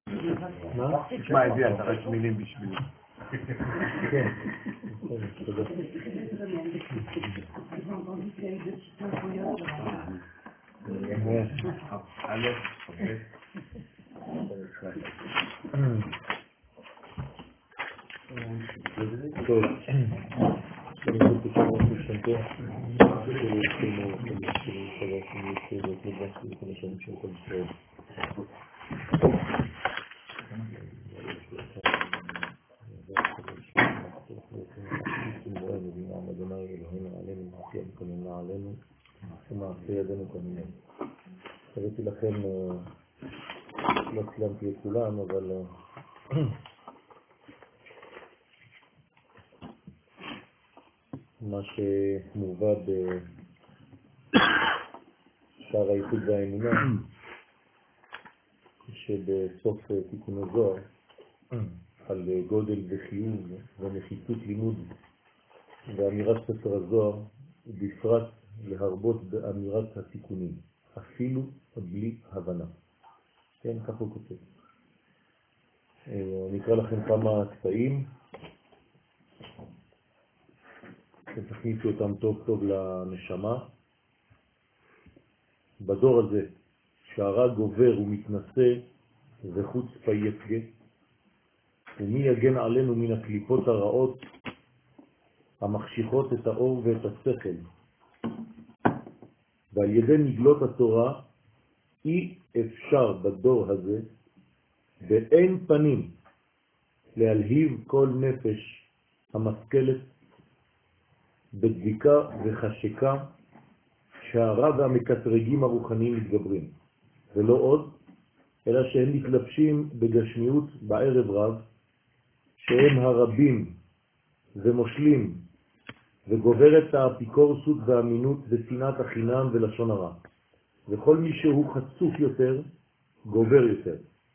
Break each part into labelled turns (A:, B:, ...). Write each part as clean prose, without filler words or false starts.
A: תשמע, הביאה, אתה רק מילים בשבילי.
B: כן, תודה. טוב, אני רוצה לשמוע ששנתו ומעשה ידינו כמיני. חייתי לכם, לא צלמתי את כולם, אבל מה שמובא בשער הייחוד והאמונה, שבסוף תיקון הזוהר, על גודל וחיוב ונחיתות לימוד ואמירת ספר הזוהר, ובפרט להרבות באמירת התיקונים, אפילו בלי הבנה. כן, כך הוא כותב. אני אקרא לכם כמה קטעים, תכניסו אותם טוב טוב לנשמה. בדור הזה, שהרע גובר ומתנשא וחוץ פייפגה, ומי יגן עלינו מן הקליפות הרעות המחשיכות את האור ואת השכל. ועל ידי נגלות התורה אי אפשר בדור הזה באין פנים להלהיב כל נפש המשכלת בדביקה וחשקה שהרע והמקטרגים הרוחניים מתגברים, ולא עוד, אלא שהם מתלבשים בגשמיות בערב רב, שהם הרבים ומושלים, וגוברת האפיקורסות והאמינות ושנאת החינם ולשון הרע. וכל מי שהוא חצוף יותר, גובר יותר.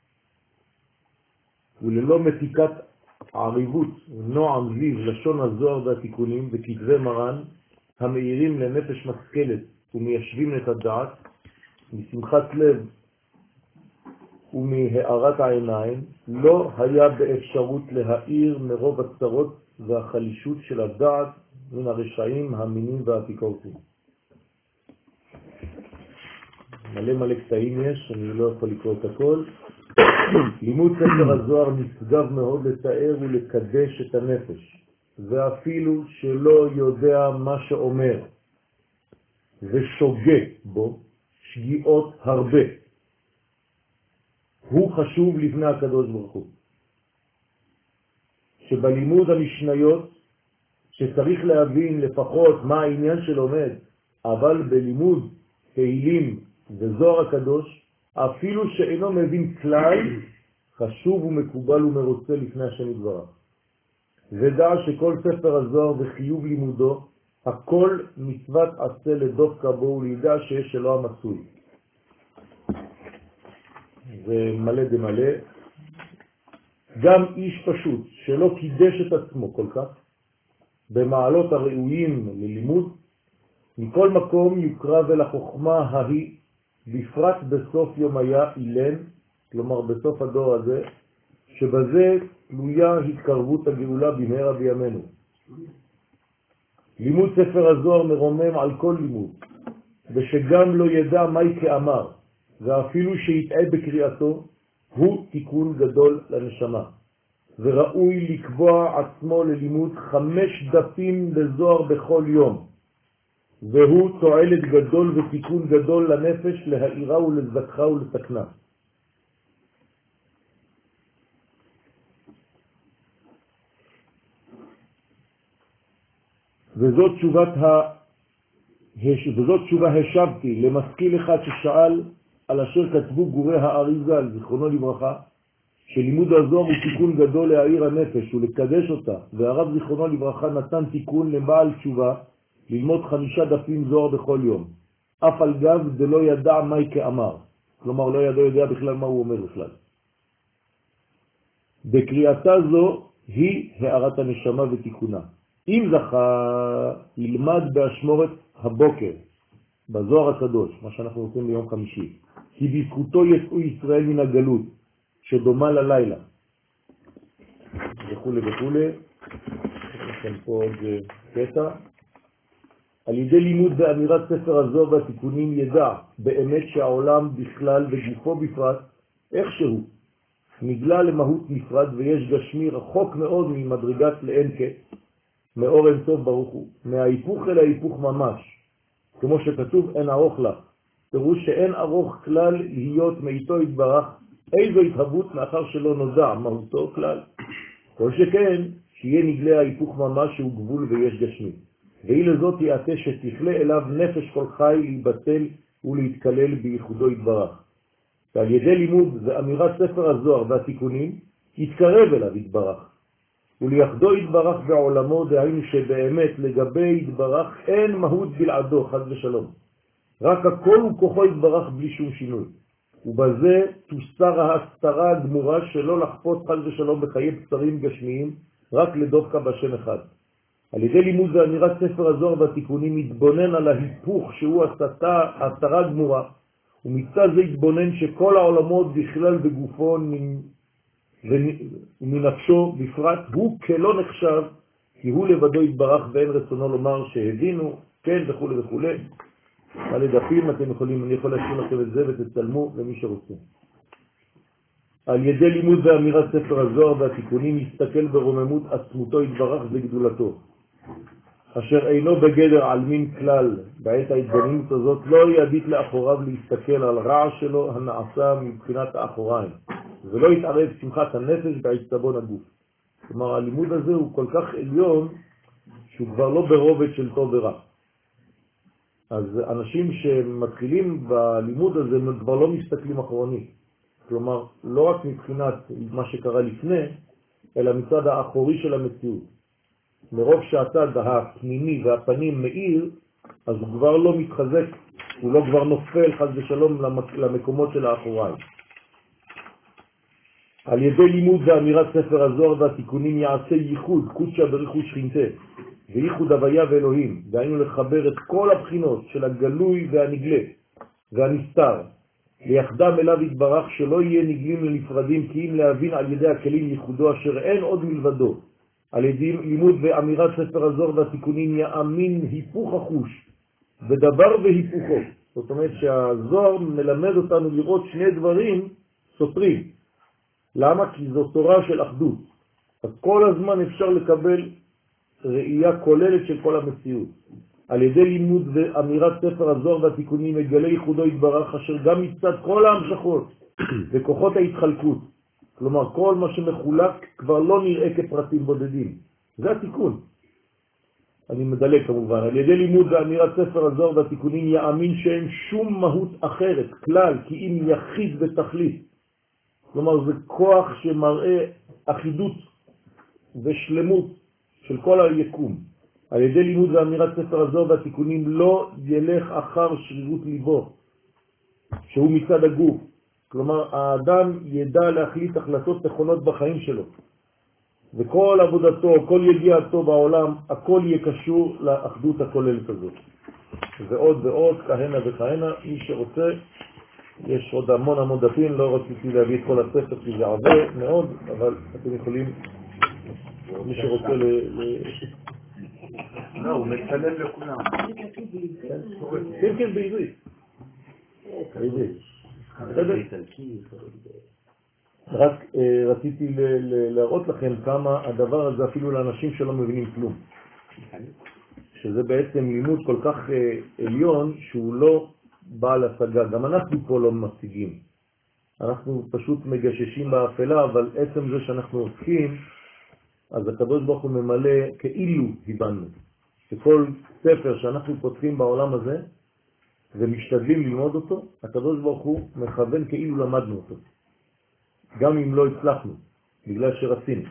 B: וללא מתיקת עריבות נועם זיו לשון הזוהר והתיקונים וכתבי מרן, המאירים לנפש משכלת ומיישבים את הדעת, משמחת לב ומהארת העיניים, לא היה באפשרות להאיר מרוב הצרות והחלישות של הדעת מן הרשעים, המינים והאפיקורסים. מלא קטעים יש, אני לא יכול לקרוא את הכל. לימוד ספר הזוהר נשגב מאוד לתאר ולקדש את הנפש, ואפילו שלא יודע מה שאומר ושוגה בו שגיאות הרבה, הוא חשוב לפני הקדוש ברוך הוא. שבלימוד המשניות, שצריך להבין לפחות מה העניין של עומד, אבל בלימוד תהילים וזוהר הקדוש, אפילו שאינו מבין כלל, חשוב ומקובל ומרוצה לפני השם יתברך. ודע שכל ספר הזוהר וחיוב לימודו, הכל מצוות עשה לדופקה בו ולידע שיש שלו המצוי. זה מלא דמלא. גם איש פשוט שלא קידש את עצמו כל כך, במעלות הראויים ללימוד, מכל מקום יוקרב אל החוכמה ההיא, בפרט בסוף יום היה אילן, כלומר בסוף הדור הזה, שבזה תלויה התקרבות הגאולה במהרה בימינו. לימוד ספר הזוהר מרומם על כל לימוד, ושגם לא ידע מהי כאמר, ואפילו שיטעה בקריאתו, הוא תיקון גדול לנשמה. וראוי לקבוע עצמו ללימוד 5 דפים בזוהר בכל יום, והוא תועלת גדול ותיקון גדול לנפש, להאירה ולזכחה ולתקנה. וזאת תשובה השבתי למשכיל אחד ששאל על אשר כתבו גורי האריז"ל, זיכרונו לברכה, שלימוד הזוהר הוא תיקון גדול להאיר הנפש ולקדש אותה, והרב זיכרונו לברכה נתן תיקון לבעל תשובה ללמוד 5 דפים זוהר בכל יום, אף על גב דלא ידע מהי כאמר, כלומר לא יודע בכלל מה הוא אומר בכלל. בקריאתה זו היא הערת הנשמה ותיקונה. אם זכה, ילמד באשמורת הבוקר, בזוהר הקדוש, מה שאנחנו עושים ביום חמישי, כי בזכותו יצאו ישראל מן הגלות, שדומה ללילה. וכו' וכו'. לכן פה עוד קטע. על ידי לימוד באמירת ספר הזוהר והתיקונים ידע באמת שהעולם בכלל וגופו בפרט איכשהו נגלה למהות נפרד ויש גשמי רחוק מאוד ממדרגת לאין קץ, מאור אין סוף ברוך הוא, מההיפוך אל ההיפוך ממש, כמו שכתוב אין ארוך לך, פירוש שאין ארוך כלל להיות מאיתו יתברך, איזו התהוות מאחר שלא נודע מהותו כלל, כל שכן שיהיה נגלה ההיפוך ממש שהוא גבול ויש גשמי. והיא לזאת יעתה שתכלה אליו נפש כל חי להיבטל ולהתקלל בייחודו יתברך. ועל ידי לימוד ואמירת ספר הזוהר והתיקונים יתקרב אליו יתברך. ולייחדו יתברך בעולמו, דהיינו שבאמת לגבי יתברך אין מהות בלעדו, חד ושלום. רק הכל הוא כוחו יתברך בלי שום שינוי. ובזה תוסר ההסתרה הגמורה שלא לחפות חד ושלום בחיי בשרים גשמיים, רק לדווקא בשם אחד. על ידי לימוד ואמירת ספר הזוהר והתיקונים מתבונן על ההיפוך שהוא הסתרה גמורה, ומצד זה התבונן שכל העולמות בכלל בגופו ומנפשו בפרט הוא כלא נחשב, כי הוא לבדו יתברך ואין רצונו לומר שהבינו, כן וכו' וכו'. על הדפים אתם יכולים, אני יכול להשאיר לכם את זה ותצלמו למי שרוצה. על ידי לימוד ואמירת ספר הזוהר והתיקונים יסתכל ברוממות עצמותו יתברך וגדולתו, אשר אינו בגדר על מין כלל. בעת ההתבוננות הזאת לא יביט לאחוריו להסתכל על רע שלו הנעשה מבחינת האחוריים, ולא יתערב שמחת הנפש בהצטבון הגוף. כלומר, הלימוד הזה הוא כל כך עליון שהוא כבר לא ברובד של טוב ורע. אז אנשים שמתחילים בלימוד הזה הם כבר לא מסתכלים אחורנית. כלומר, לא רק מבחינת מה שקרה לפני, אלא מצד האחורי של המציאות. מרוב שהצד הפנימי והפנים מאיר, אז הוא כבר לא מתחזק, הוא לא כבר נופל חס ושלום למקומות של האחוריים. על ידי לימוד ואמירת ספר הזוהר והתיקונים יעשה ייחוד, קודשה בריחוד שכינתה, וייחוד הוויה ואלוהים, דהיינו לחבר את כל הבחינות של הגלוי והנגלה והנסתר, ליחדם אליו יתברך שלא יהיה נגלים לנפרדים, כי אם להבין על ידי הכלים ייחודו אשר אין עוד מלבדו. על ידי לימוד ואמירת ספר הזוהר והתיקונים יאמין היפוך החוש, ודבר והיפוכו. זאת אומרת שהזוהר מלמד אותנו לראות שני דברים סותרים. למה? כי זו תורה של אחדות. אז כל הזמן אפשר לקבל ראייה כוללת של כל המציאות. על ידי לימוד ואמירת ספר הזוהר והתיקונים מגלה ייחודו יתברך אשר גם מצד כל ההמשכות וכוחות ההתחלקות. כלומר, כל מה שמחולק כבר לא נראה כפרטים בודדים. זה התיקון. אני מדלג כמובן. על ידי לימוד ואמירת ספר הזוהר והתיקונים יאמין שאין שום מהות אחרת, כלל, כי אם יחיד ותכלית. כלומר, זה כוח שמראה אחידות ושלמות של כל היקום. על ידי לימוד ואמירת ספר הזוהר והתיקונים לא ילך אחר שרירות ליבו, שהוא מצד הגוף. כלומר, האדם ידע להחליט החלטות נכונות בחיים שלו. וכל עבודתו, כל יגיעתו בעולם, הכל יהיה קשור לאחדות הכוללת הזאת. ועוד ועוד, כהנה וכהנה, מי שרוצה, יש עוד המון דפים, לא רציתי להביא את כל הספר כי זה הרבה מאוד, אבל אתם יכולים, מי שרוצה
A: לא, הוא מצלם לכולם.
B: כן, בעברית. בעברית. רק רציתי להראות לכם כמה הדבר הזה אפילו לאנשים שלא מבינים כלום. שזה בעצם לימוד כל כך עליון שהוא לא בעל השגה. גם אנחנו פה לא משיגים. אנחנו פשוט מגששים באפלה, אבל עצם זה שאנחנו עוסקים, אז הקדוש ברוך הוא ממלא כאילו הבנו. שכל ספר שאנחנו פותחים בעולם הזה, ומשתדלים ללמוד אותו, הקדוש ברוך הוא מכוון כאילו למדנו אותו. גם אם לא הצלחנו, בגלל שרצינו.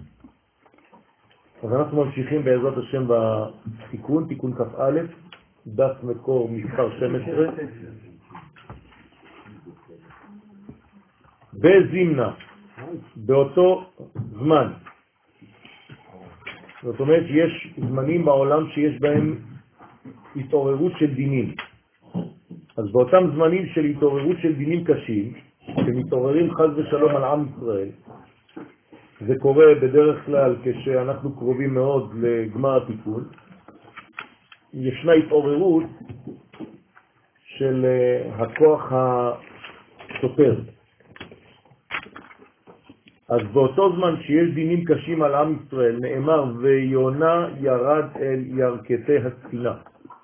B: אז אנחנו ממשיכים בעזרת השם בתיקון, תיקון כ"א, דף מקור מספר 12. בזימנה, באותו זמן. זאת אומרת, יש זמנים בעולם שיש בהם התעוררות של דינים. אז באותם זמנים של התעוררות של דינים קשים, שמתעוררים חס ושלום על עם ישראל. זה קורה בדרך כלל כשאנחנו קרובים מאוד לגמר התיקון. ישנה התעוררות של הכוח הסותר. אז באותו זמן שיש דינים קשים על עם ישראל, נאמר ויונה ירד אל ירכתי הספינה.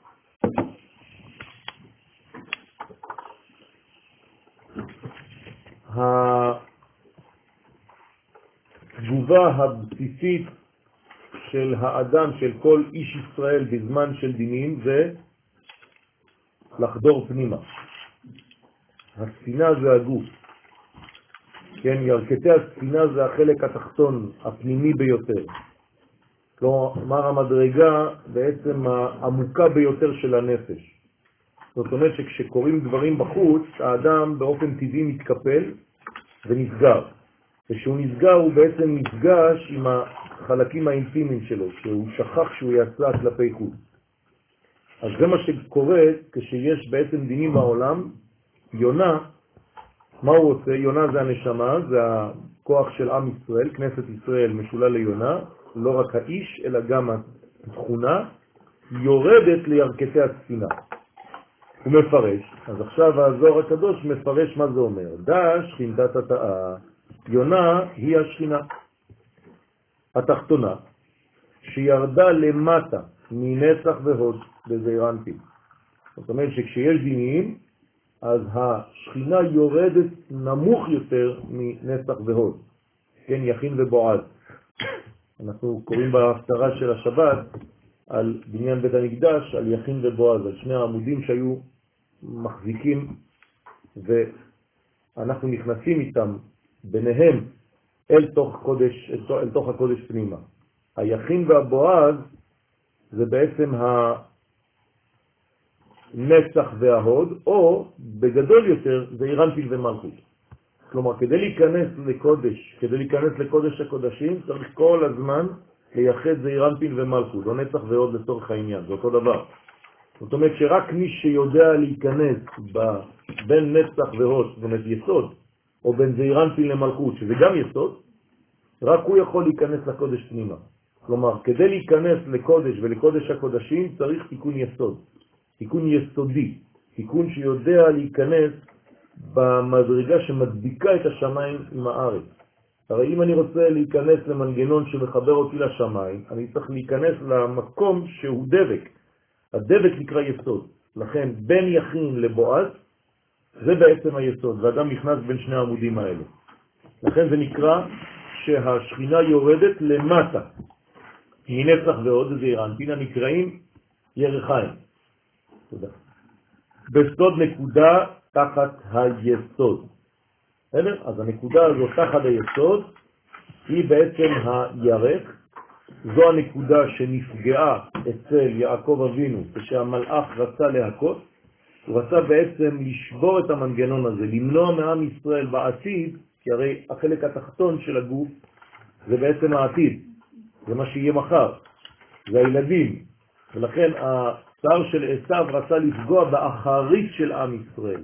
B: התגובה הבסיסית של האדם, של כל איש ישראל בזמן של דינים, זה לחדור פנימה. הספינה זה הגוף. כן, ירכתי הספינה זה החלק התחתון, הפנימי ביותר. כלומר, המדרגה בעצם העמוקה ביותר של הנפש. זאת אומרת שכשקוראים דברים בחוץ, האדם באופן טבעי מתקפל ונסגר. וכשהוא נסגר הוא בעצם נפגש עם החלקים האינטימיים שלו, שהוא שכח שהוא יצא כלפי חוץ. אז זה מה שקורה כשיש בעצם דינים בעולם. יונה, מה הוא עושה? יונה זה הנשמה, זה הכוח של עם ישראל, כנסת ישראל משולל ליונה, לא רק האיש אלא גם התכונה, יורדת לירכתי הספינה. הוא מפרש, אז עכשיו הזוהר הקדוש מפרש מה זה אומר. דא שכינתת התאה, יונה היא השכינה התחתונה, שירדה למטה מנצח והוד בזעיר אנפין. זאת אומרת שכשיש דינים, אז השכינה יורדת נמוך יותר מנצח והוד. כן, יכין ובועז. אנחנו קוראים בהפטרה של השבת על בניין בית המקדש, על יכין ובועז, על שני העמודים שהיו מחזיקים, ואנחנו נכנסים איתם ביניהם אל תוך הקודש פנימה. היכין והבועז זה בעצם הנצח וההוד, או בגדול יותר זה ירנפיל ומלכות. כלומר, כדי להיכנס לקודש הקודשים, צריך כל הזמן לייחד זה ירנפיל ומלכות, לא נצח והוד לצורך העניין, זה אותו דבר. זאת אומרת שרק מי שיודע להיכנס בין נצח והוד, זאת אומרת יסוד, או בין זעיר אנפין למלכות, שזה גם יסוד, רק הוא יכול להיכנס לקודש פנימה. כלומר, כדי להיכנס לקודש ולקודש הקודשים צריך תיקון יסוד, תיקון יסודי, תיקון שיודע להיכנס במדרגה שמדביקה את השמיים עם הארץ. הרי אם אני רוצה להיכנס למנגנון שמחבר אותי לשמיים, אני צריך להיכנס למקום שהוא דבק. הדבק נקרא יסוד. לכן בין יכין לבועז זה בעצם היסוד, ואדם נכנס בין שני העמודים האלה. לכן זה נקרא שהשכינה יורדת למטה. מנצח ועוד זעיר אנפין נקראים ירחיים. תודה. בסוד נקודה תחת היסוד. אז הנקודה הזו תחת היסוד היא בעצם הירך. זו הנקודה שנפגעה אצל יעקב אבינו כשהמלאך רצה להכות. הוא רצה בעצם לשבור את המנגנון הזה, למנוע מעם ישראל בעתיד, כי הרי החלק התחתון של הגוף זה בעצם העתיד, זה מה שיהיה מחר, זה הילדים. ולכן הצער של עשיו רצה לפגוע באחרית של עם ישראל.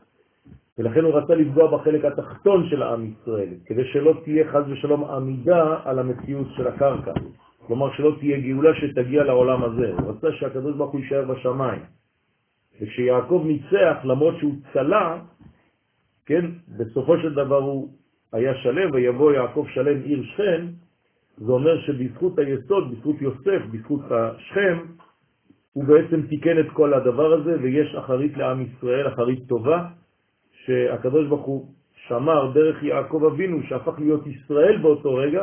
B: ולכן הוא רצה לפגוע בחלק התחתון של עם ישראל, כדי שלא תהיה חס ושלום עמידה על המציאות של הקרקע. כלומר שלא תהיה גאולה שתגיע לעולם הזה. הוא רצה שהקדוש ברוך הוא יישאר בשמיים. וכשיעקב ניצח, למרות שהוא צלה, כן, בסופו של דבר הוא היה שלם, ויבוא יעקב שלם עיר שכם. זה אומר שבזכות היסוד, בזכות יוסף, בזכות השכם, הוא בעצם תיקן את כל הדבר הזה, ויש אחרית לעם ישראל, אחרית טובה, שהקדוש ברוך הוא שמר דרך יעקב אבינו, שהפך להיות ישראל באותו רגע,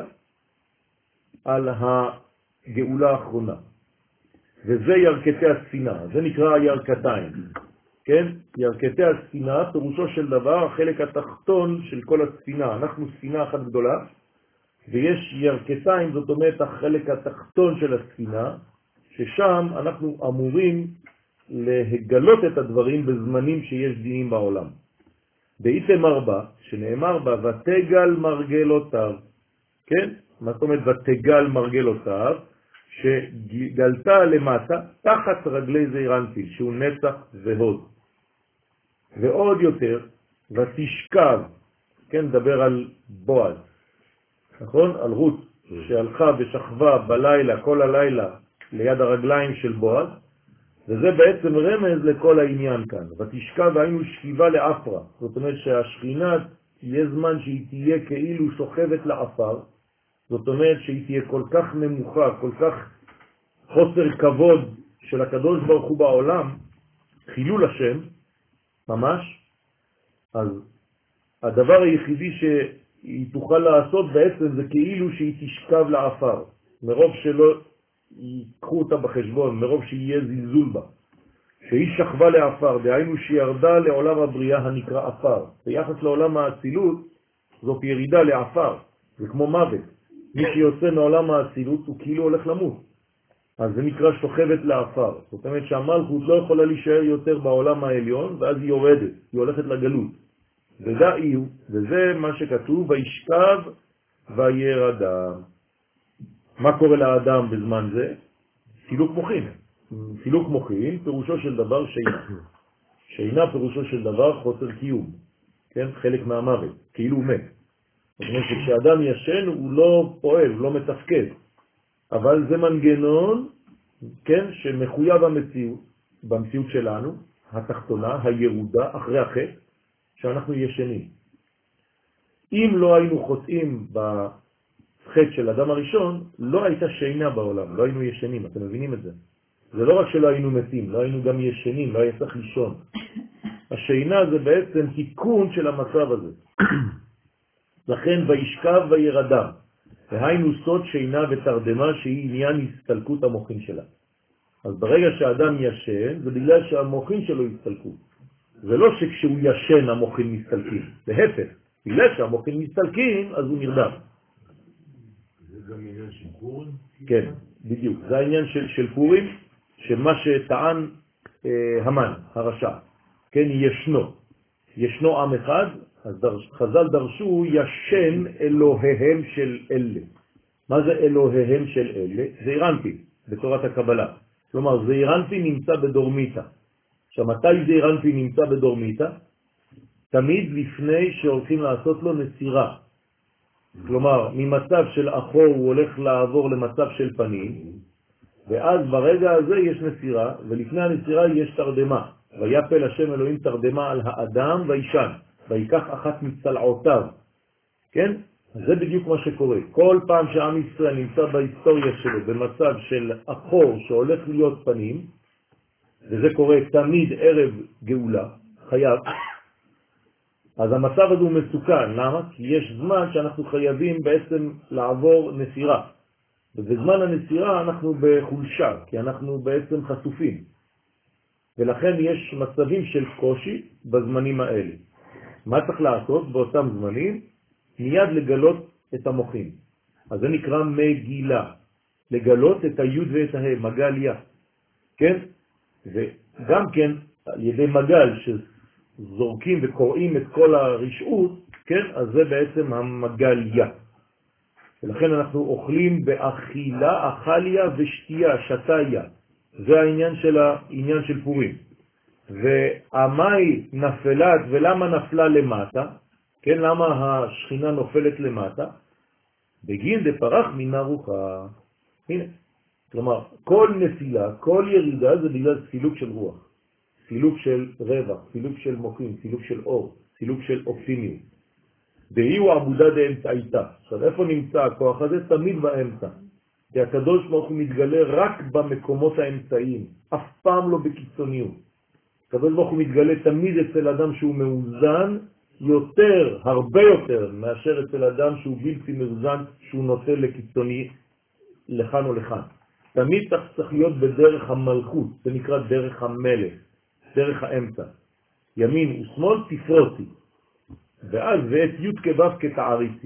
B: על הגאולה האחרונה. וזה ירכתי הספינה, זה נקרא ירכתיים. כן? ירכתי הספינה, פירושו של דבר, החלק התחתון של כל הספינה. אנחנו ספינה אחת גדולה, ויש ירכתיים, זאת אומרת החלק התחתון של הספינה, ששם אנחנו אמורים להגלות את הדברים בזמנים שיש דינים בעולם. באיתמר בה, שנאמר בה, ותגל מרגלותיו. כן? מה זאת אומרת ותגל מרגלותיו? שגלתה למטה תחת רגלי זעיר אנפין, שהוא נצח והוד. ועוד יותר, ותשכב, כן, דבר על בועז, נכון? על רות שהלכה ושכבה בלילה, כל הלילה, ליד הרגליים של בועז, וזה בעצם רמז לכל העניין כאן. ותשכב היינו שכיבה לאפרה, זאת אומרת שהשכינה יהיה זמן שהיא תהיה כאילו שוכבת לאפר, זאת אומרת שהיא תהיה כל כך נמוכה, כל כך חוסר כבוד של הקדוש ברוך הוא בעולם, חילול השם, ממש. אז הדבר היחידי שהיא תוכל לעשות בעצם זה כאילו שהיא תשכב לאפר, מרוב שלא ייקחו אותה בחשבון, מרוב שיהיה זלזול בה. שהיא שכבה לאפר, דהיינו שירדה לעולם הבריאה הנקרא אפר. ביחס לעולם האצילות זאת ירידה לאפר, זה כמו מוות. מי שיוצא מעולם האצילות הוא כאילו הולך למות. אז זה נקרא שוכבת לאפר. זאת אומרת שהמלכות לא יכולה להישאר יותר בעולם העליון, ואז היא יורדת, היא הולכת לגלות. וזה מה שכתוב, וישכב וירדה. מה קורה לאדם בזמן זה? סילוק מוחין. סילוק מוחין פירושו של דבר שינה. שינה פירושו של דבר חוסר קיום. כן? חלק מהמוות, כאילו הוא מת. זאת אומרת שכשאדם ישן הוא לא פועל, הוא לא מתפקד. אבל זה מנגנון, כן, שמחויב במציאות שלנו, התחתונה, הירודה, אחרי החטא, שאנחנו ישנים. אם לא היינו חוטאים בחטא של אדם הראשון, לא הייתה שינה בעולם, לא היינו ישנים, אתם מבינים את זה? זה לא רק שלא היינו מתים, לא היינו גם ישנים, לא היה צריך לישון. השינה זה בעצם תיקון של המצב הזה. לכן וישכב וירדם, והיינו סוד שינה ותרדמה שהיא עניין הסתלקות המוחין שלה. אז ברגע שהאדם ישן, זה בגלל שהמוחין שלו הסתלקו. זה לא שכשהוא ישן המוחין מסתלקים, להפך, בגלל שהמוחין מסתלקים אז הוא נרדם.
A: זה גם עניין של פורים?
B: כן, בדיוק. זה העניין של פורים, שמה שטען המן, הרשע, כן, ישנו עם אחד, אז חז"ל דרשו ישן אלוהיהם של אלה. מה זה אלוהיהם של אלה? זעיר אנפין בתורת הקבלה. כלומר, זעיר אנפין נמצא בדורמיתא. עכשיו, מתי זעיר אנפין נמצא בדורמיתא? תמיד לפני שהולכים לעשות לו נסירה. כלומר, ממצב של אחור הוא הולך לעבור למצב של פנים, ואז ברגע הזה יש נסירה, ולפני הנסירה יש תרדמה. ויפל השם אלוהים תרדמה על האדם וישן, ויקח אחת מצלעותיו. כן? זה בדיוק מה שקורה. כל פעם שעם ישראל נמצא בהיסטוריה שלו במצב של אחור שהולך להיות פנים, וזה קורה תמיד ערב גאולה, חייב, אז המצב הזה הוא מסוכן. למה? כי יש זמן שאנחנו חייבים בעצם לעבור נסירה. ובזמן הנסירה אנחנו בחולשה, כי אנחנו בעצם חשופים. ולכן יש מצבים של קושי בזמנים האלה. מה צריך לעשות באותם זמנים? מיד לגלות את המוחים. אז זה נקרא מגילה. לגלות את היוד ואת ה', מגליה. כן? וגם כן על ידי מגל שזורקים וקוראים את כל הרשעות, כן? אז זה בעצם המגליה. ולכן אנחנו אוכלים באכילה, אכליה ושתייה, שתיה. זה העניין של פורים. והמאי נפלת, ולמה נפלה למטה? כן, למה השכינה נופלת למטה? בגין דפרח מן הרוחה. הנה. כלומר, כל נפילה, כל ירידה זה בגלל סילוק של רוח. סילוק של רווח, סילוק של מוחים, סילוק של אור, סילוק של אופטימיות. והיא עבודה דאמצעיתה. עכשיו, איפה נמצא הכוח הזה? תמיד באמצע. כי הקדוש ברוך הוא מתגלה רק במקומות האמצעיים, אף פעם לא בקיצוניות. הקדוש ברוך הוא מתגלה תמיד אצל אדם שהוא מאוזן יותר, הרבה יותר, מאשר אצל אדם שהוא בלתי מאוזן, שהוא נוטה לקיצוני לכאן או לכאן. תמיד צריך להיות בדרך המלכות, זה נקרא דרך המלך, דרך האמצע. ימין ושמאל תפרוצי, ואז ואת י' כבב כתעריצי.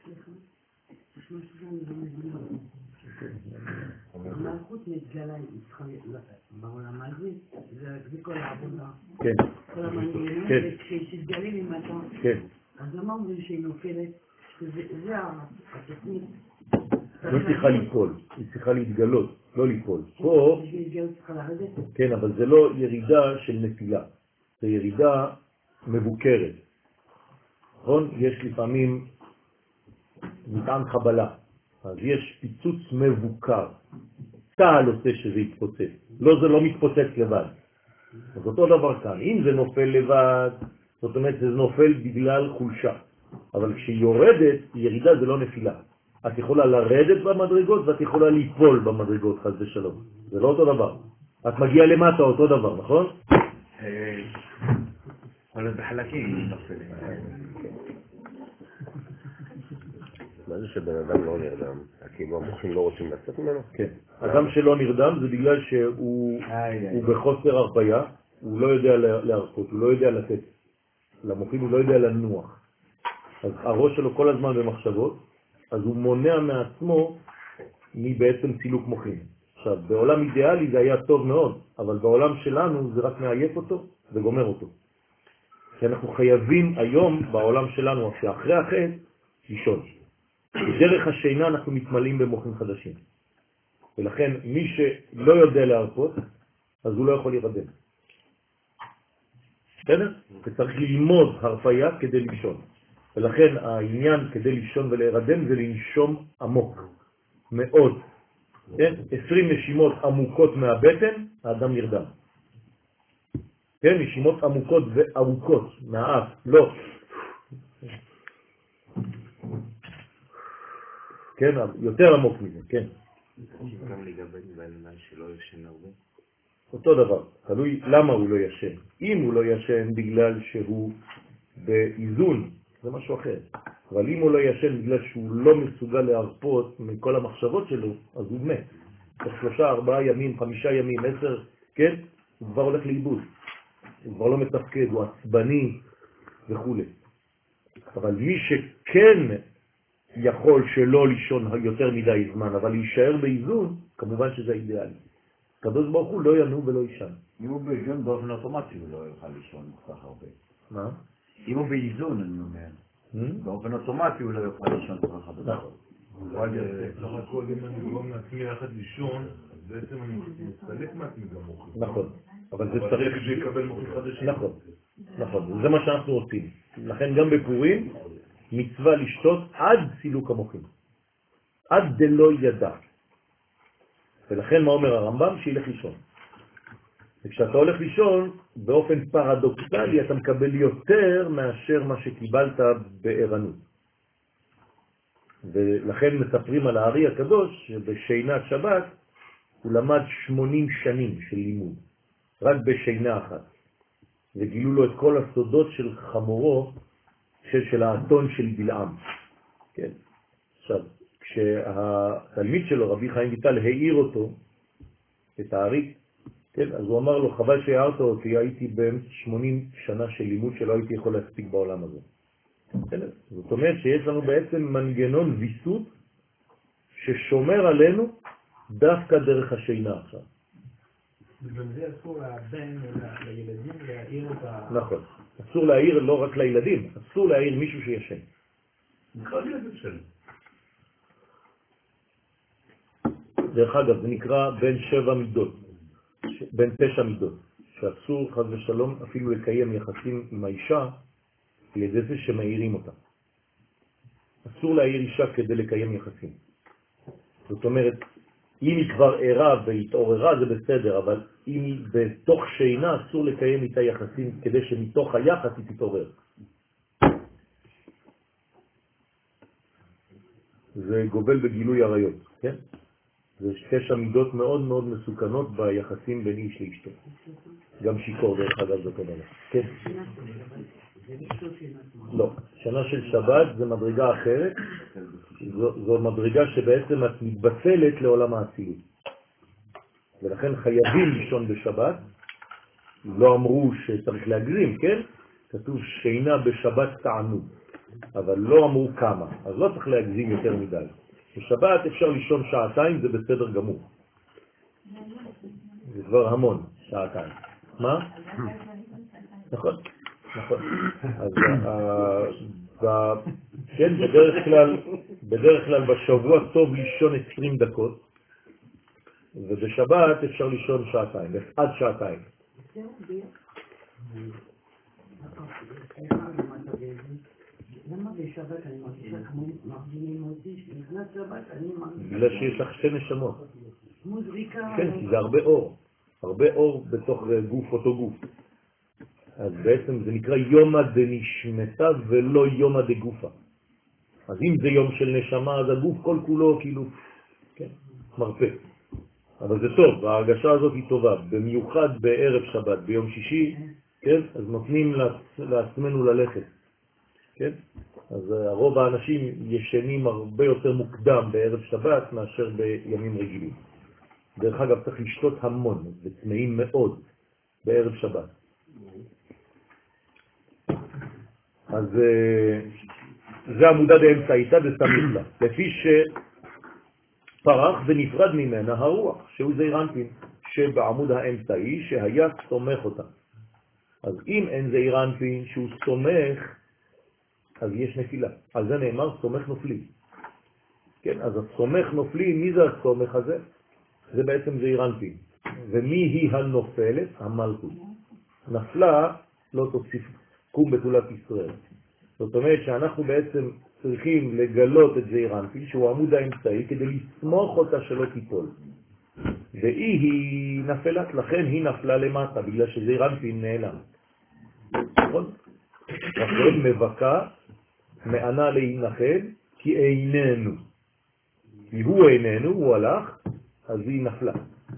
C: המלכות מתגלה בעולם הזה, זה כל העבודה.
B: כן.
C: כל המנגנון, וכשתתגלה למטה,
B: כן.
C: אז למה אומרים שהיא נופלת? זה התוכנית.
B: לא צריכה ליפול, היא צריכה להתגלות, לא ליפול. פה, כן, אבל זה לא ירידה של נפילה, זה ירידה מבוקרת. נכון? יש לפעמים מטען חבלה, אז יש פיצוץ מבוקר. צהל עושה שזה יתפוצץ, לא, זה לא מתפוצץ לבד. אז אותו דבר כאן, אם זה נופל לבד, זאת אומרת זה נופל בגלל חולשה. אבל כשהיא יורדת, ירידה זה לא נפילה. את יכולה לרדת במדרגות ואת יכולה ליפול במדרגות, חס ושלום. זה לא אותו דבר. את מגיעה למטה אותו דבר, נכון?
D: אבל זה בחלקים נופלים.
E: מה זה שבן אדם לא נרדם? כאילו המוחים לא רוצים לצאת ממנו?
B: כן. אדם שלא נרדם זה בגלל שהוא בחוסר הרפיה, הוא לא יודע להרפות, הוא לא יודע לתת. למוחים הוא לא יודע לנוח. אז הראש שלו כל הזמן במחשבות, אז הוא מונע מעצמו מבעצם סילוק מוחים. עכשיו, בעולם אידיאלי זה היה טוב מאוד, אבל בעולם שלנו זה רק מעייף אותו וגומר אותו. כי אנחנו חייבים היום בעולם שלנו, שאחרי החטא, לישון. בדרך השינה אנחנו מתמלאים במוחים חדשים. ולכן מי שלא יודע להרפות, אז הוא לא יכול להירדם. בסדר? וצריך ללמוד הרפיה כדי לישון. ולכן העניין כדי לישון ולהירדם זה לנשום עמוק. מאוד. כן? 20 נשימות עמוקות מהבטן, האדם נרדם. כן? נשימות עמוקות וארוכות מהאף. לא. כן, יותר עמוק מזה, כן.
D: גם לגבי בן שלא ישן הרבה?
B: אותו דבר, תלוי למה הוא לא ישן. אם הוא לא ישן בגלל שהוא באיזון, זה משהו אחר. אבל אם הוא לא ישן בגלל שהוא לא מסוגל להרפות מכל המחשבות שלו, אז הוא מת. תוך 3, 4 ימים, 5 ימים, 10, כן? הוא כבר הולך לאיבוד. הוא כבר לא מתפקד, הוא עצבני וכו'. אבל מי שכן יכול שלא לישון יותר מדי זמן, אבל להישאר באיזון, כמובן שזה אידיאלי. הקדוש ברוך הוא לא ינום ולא יישן.
D: אם הוא באיזון באופן אוטומטי הוא לא יוכל לישון כל כך הרבה.
B: מה?
D: אם הוא באיזון, אני אומר, באופן אוטומטי הוא לא יוכל לישון כל כך הרבה.
B: נכון.
A: סך הכל אם אני גורם לעצמי יחד לישון, אז בעצם אני מסתלק מעצמי גם מוחים.
B: נכון. אבל זה צריך
A: לקבל מוחים חדשים.
B: נכון. נכון. זה מה שאנחנו עושים. לכן גם בפורים מצווה לשתות עד סילוק המוחים. עד דלא ידע. ולכן מה אומר הרמב"ם? שילך לישון. וכשאתה הולך לישון, באופן פרדוקסלי אתה מקבל יותר מאשר מה שקיבלת בערנות. ולכן מספרים על הארי הקדוש שבשינת שבת הוא למד 80 שנים של לימוד, רק בשינה אחת. וגילו לו את כל הסודות של חמורו, של האתון של בלעם. כן. עכשיו, כשהתלמיד שלו, רבי חיים ויטל, העיר אותו, את הארי, כן, אז הוא אמר לו, חבל שהערת אותי, הייתי ב-80 שנה של לימוד שלא הייתי יכול להספיק בעולם הזה. כן, זאת אומרת שיש לנו בעצם מנגנון ויסות ששומר עלינו דווקא דרך השינה עכשיו.
C: בגלל זה אסור לבן לילדים להעיר אותה.
B: נכון. אסור להעיר לא רק לילדים, אסור להעיר מישהו שישן.
A: נקרא ילדים שלנו.
B: דרך אגב, זה נקרא בין 7 מידות, בין 9 מידות, שאסור חס ושלום אפילו לקיים יחסים עם האישה על ידי זה שמעירים אותה. אסור להעיר אישה כדי לקיים יחסים. זאת אומרת, אם היא כבר ערה והתעוררה זה בסדר, אבל אם היא בתוך שינה אסור לקיים איתה יחסים כדי שמתוך היחס היא תתעורר. זה גובל בגילוי עריות, כן? זה 9 מידות מאוד מאוד מסוכנות ביחסים בין איש לאשתו. גם שיקור דרך אגב זאת אומרת. כן? לא. שנה של שבת זה מדרגה אחרת. זו מדרגה שבעצם את מתבטלת לעולם האצילות. ולכן חייבים לישון בשבת. לא אמרו שצריך להגזים, כן? כתוב שינה בשבת תענוג. אבל לא אמרו כמה. אז לא צריך להגזים יותר מדי. בשבת אפשר לישון 2 שעות, זה בסדר גמור. זה כבר המון, 2 שעות. מה? נכון, נכון. אז כן, בדרך כלל בשבוע טוב לישון 20 דקות, ובשבת אפשר לישון 2 שעות, עד 2 שעות.
F: למה בשבת אני מרגישה כמו מרגימים אותי, שנכנס שבת אני מרגישה...
B: בגלל שיש לך שתי נשמות.
F: מוזיקה...
B: כן, כי זה הרבה אור. הרבה אור בתוך גוף, אותו גוף. אז בעצם זה נקרא יומא דנשמתה ולא יומא דגופה. אז אם זה יום של נשמה, אז הגוף כל כולו כאילו, כן, מרפא. אבל זה טוב, ההרגשה הזאת היא טובה, במיוחד בערב שבת, ביום שישי, כן? אז נותנים לעצמנו ללכת, כן? אז רוב האנשים ישנים הרבה יותר מוקדם בערב שבת מאשר בימים רגילים. דרך אגב, צריך לשתות המון, וצמאים מאוד בערב שבת. אז זה עמודה באמצעיתה וסמיך לה, לפי שפרח ונפרד ממנה הרוח, שהוא זעיר אנפין, שבעמוד האמצעי שהיה סומך אותה. אז אם אין זעיר אנפין שהוא סומך, אז יש נפילה. על זה נאמר סומך נופלי. כן, אז הסומך נופלי, מי זה הסומך הזה? זה בעצם זעיר אנפין. ומי היא הנופלת? המלכות. נפלה, לא תוסיף קום בתולת ישראל. זאת אומרת שאנחנו בעצם צריכים לגלות את זעיר אנפין, שהוא עמוד האמצעי, כדי לסמוך אותה שלא תיפול. והיא נפלת, לכן היא נפלה למטה, בגלל שזעיר אנפין נעלם. נכון? לכן מבקה מענה להינחל, כי איננו. כי הוא איננו, הוא הלך, אז היא נפלה.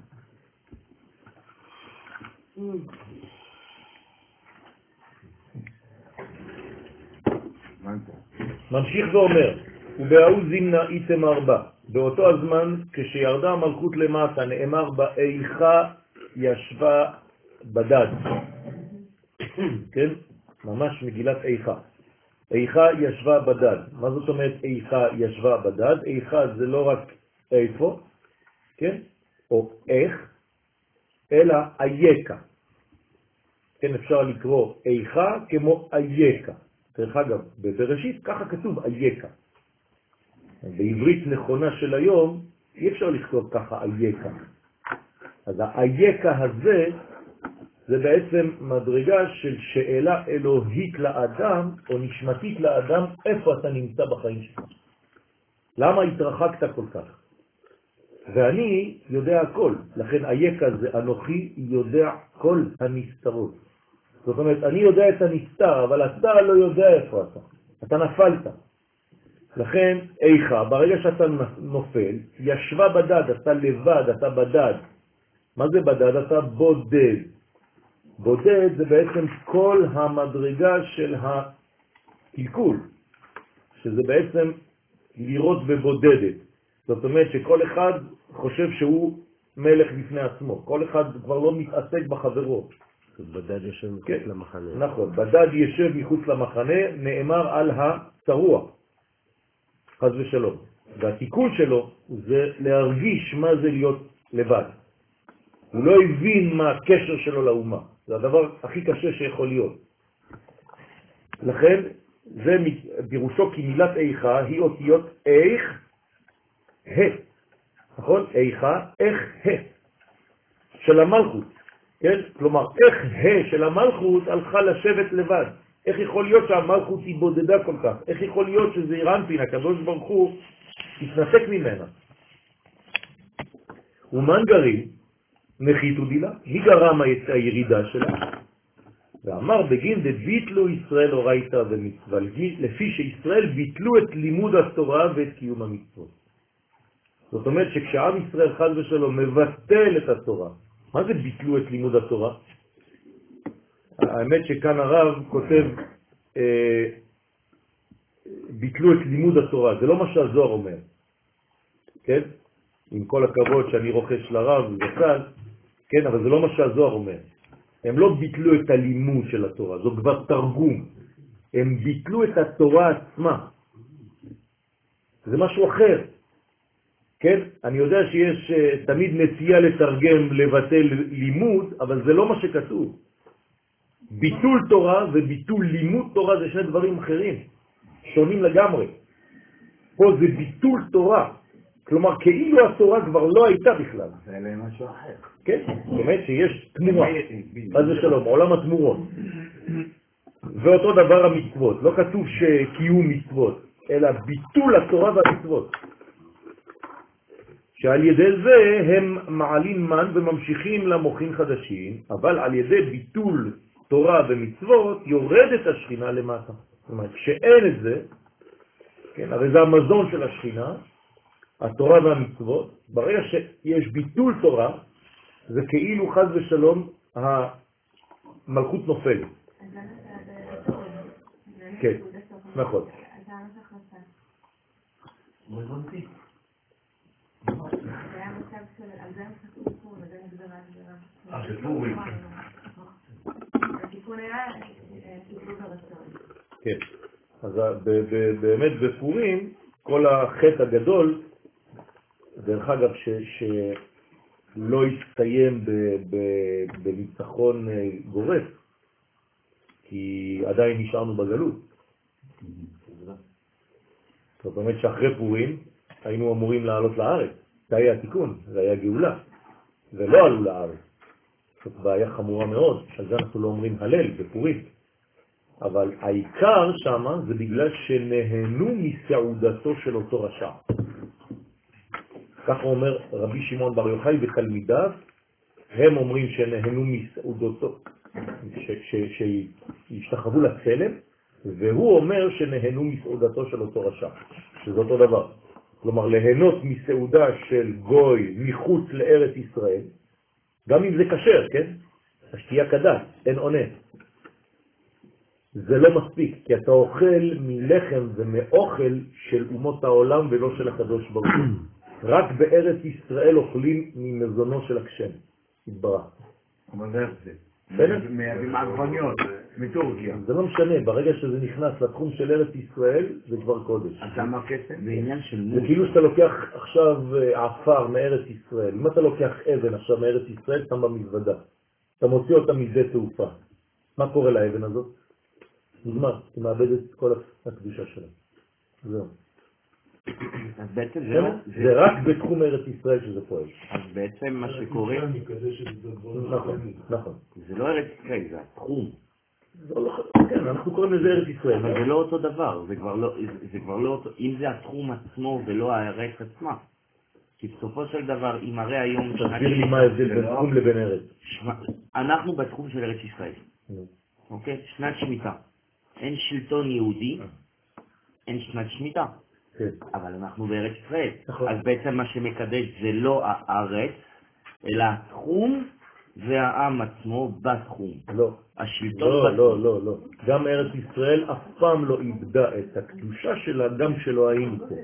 B: ממשיך ואומר, ובהאו זימנה איתם ארבע. באותו הזמן, כשירדה המלכות למטה, נאמר בה, איכה ישבה בדד. כן? ממש מגילת איכה. איכה ישבה בדד. מה זאת אומרת איכה ישבה בדד? איכה זה לא רק איפה, כן? או איך, אלא אייכה. כן, אפשר לקרוא איכה כמו אייכה. דרך אגב, בבראשית ככה כתוב אייכה. בעברית נכונה של היום אי אפשר לכתוב ככה אייכה. אז האייכה הזה זה בעצם מדרגה של שאלה אלוהית לאדם או נשמתית לאדם, איפה אתה נמצא בחיים שלך. למה התרחקת כל כך? ואני יודע הכל, לכן אייכה זה אנוכי יודע כל הנסתרות. זאת אומרת, אני יודע את הנסתר, אבל אתה לא יודע איפה אתה נפלת. לכן איכה, ברגע שאתה נופל, ישבה בדד, אתה לבד, אתה בדד. מה זה בדד? אתה בודד. בודד זה בעצם כל המדרגה של הקלקול, שזה בעצם לראות בבודדת. זאת אומרת שכל אחד חושב שהוא מלך בפני עצמו, כל אחד כבר לא מתעסק בחברו.
E: בדד יושב מחוץ למחנה.
B: נכון, בדד יושב מחוץ למחנה, נאמר על הצרוע, חס ושלום. והתיקון שלו זה להרגיש מה זה להיות לבד. הוא לא הבין מה הקשר שלו לאומה. זה הדבר הכי קשה שיכול להיות. לכן, זה פירושו כי מילת איכה היא אותיות איך, נכון? איכה, איך, של המלכות. כן? כלומר, איך של המלכות הלכה לשבת לבד. איך יכול להיות שהמלכות היא בודדה כל כך? איך יכול להיות שזעיר אנפין, הקדוש ברוך הוא, התנתק ממנה? ומן גרים? נחית ודילה. מי גרם את הירידה שלה? ואמר בגין דביטלו ישראל אורייתא ומצווה, לפי שישראל ביטלו את לימוד התורה ואת קיום המצוות. זאת אומרת שכשעם ישראל חס ושלום מבטל את התורה, מה זה ביטלו את לימוד התורה? האמת שכאן הרב כותב ביטלו את לימוד התורה, זה לא מה שהזוהר אומר, כן? עם כל הכבוד שאני רוכש לרב וזכן, כן, אבל זה לא מה שהזוהר אומר. הם לא ביטלו את הלימוד של התורה, זו כבר תרגום. הם ביטלו את התורה עצמה. זה משהו אחר. כן? אני יודע שיש תמיד נטייה לתרגם, לבטל לימוד, אבל זה לא מה שכתוב. ביטול תורה וביטול לימוד תורה זה שני דברים אחרים, שונים לגמרי. פה זה ביטול תורה. כלומר, כאילו התורה כבר לא הייתה בכלל.
D: זה אלה משהו אחר.
B: כן, זאת אומרת שיש תמורה. אז זה שלום, עולם התמורות. ואותו דבר המצוות. לא כתוב שקיום מצוות, אלא ביטול התורה והמצוות. שעל ידי זה הם מעלים מן וממשיכים למוחים חדשים, אבל על ידי ביטול תורה ומצוות יורדת השכינה למטה. זאת אומרת, כשאין את זה, כן, הרי זה המזון של השכינה, התורה והמצוות, ברגע שיש ביטול תורה, זה כאילו חס ושלום המלכות נופלת. כן, נכון.
G: זה היה מצב של על זה המשחקים תיקון, על זה נגדרה
D: שפורים.
G: התיקון היה קיבלו ברצון.
B: כן, אז באמת בפורים כל החטא הגדול, דרך אגב שלא הסתיים בניצחון גורף, כי עדיין נשארנו בגלות. זאת אומרת שאחרי פורים היינו אמורים לעלות לארץ, זה היה התיקון, זה היה גאולה, ולא עלו לארץ. זאת בעיה חמורה מאוד, על זה אנחנו לא אומרים הלל בפורים. אבל העיקר שם זה בגלל שנהנו מסעודתו של אותו רשע. כך אומר רבי שמעון בר יוחאי ותלמידיו, הם אומרים שנהנו מסעודתו, שהשתחוו לצלם, והוא אומר שנהנו מסעודתו של אותו רשע, שזה אותו דבר. כלומר, ליהנות מסעודה של גוי מחוץ לארץ ישראל, גם אם זה כשר, כן? השתייה כדת, אין עונה. זה לא מספיק, כי אתה אוכל מלחם ומאוכל של אומות העולם ולא של הקדוש ברוך הוא. רק בארץ ישראל אוכלים ממזונו של הקשם, התברא.
D: אבל זה איך זה?
B: בסדר?
D: מייבאים עגבניות מטורקיה.
B: זה לא משנה, ברגע שזה נכנס לתחום של ארץ ישראל, זה כבר קודש.
D: אז למה כסף?
C: זה עניין של
B: זה כאילו שאתה לוקח עכשיו עפר מארץ ישראל. אם אתה לוקח אבן עכשיו מארץ ישראל, שם במזוודה. אתה מוציא אותה מזה תעופה. מה קורה לאבן הזאת? נגמר, היא מאבדת את כל הקדושה שלה. זהו.
C: אז בעצם
B: זה רק בתחום ארץ ישראל שזה פועל.
C: אז בעצם מה שקורה,
B: נכון, נכון.
C: זה לא ארץ ישראל, זה התחום.
B: כן, אנחנו קוראים לזה ארץ ישראל.
C: אבל זה לא אותו דבר, זה כבר לא אותו, אם זה התחום עצמו ולא הארץ עצמה. כי בסופו של דבר, אם הרי היום...
B: תסביר לי מה ההבדל בין תחום לבין ארץ.
C: אנחנו בתחום של ארץ ישראל. אוקיי? שנת שמיטה. אין שלטון יהודי, אין שנת שמיטה. אבל אנחנו בארץ ישראל. אז בעצם מה שמקדש זה לא הארץ, אלא התחום והעם עצמו בתחום.
B: לא.
C: השלטון
B: בתחום. לא. גם ארץ ישראל אף פעם לא איבדה את הקדושה שלה, גם שלא היינו פה.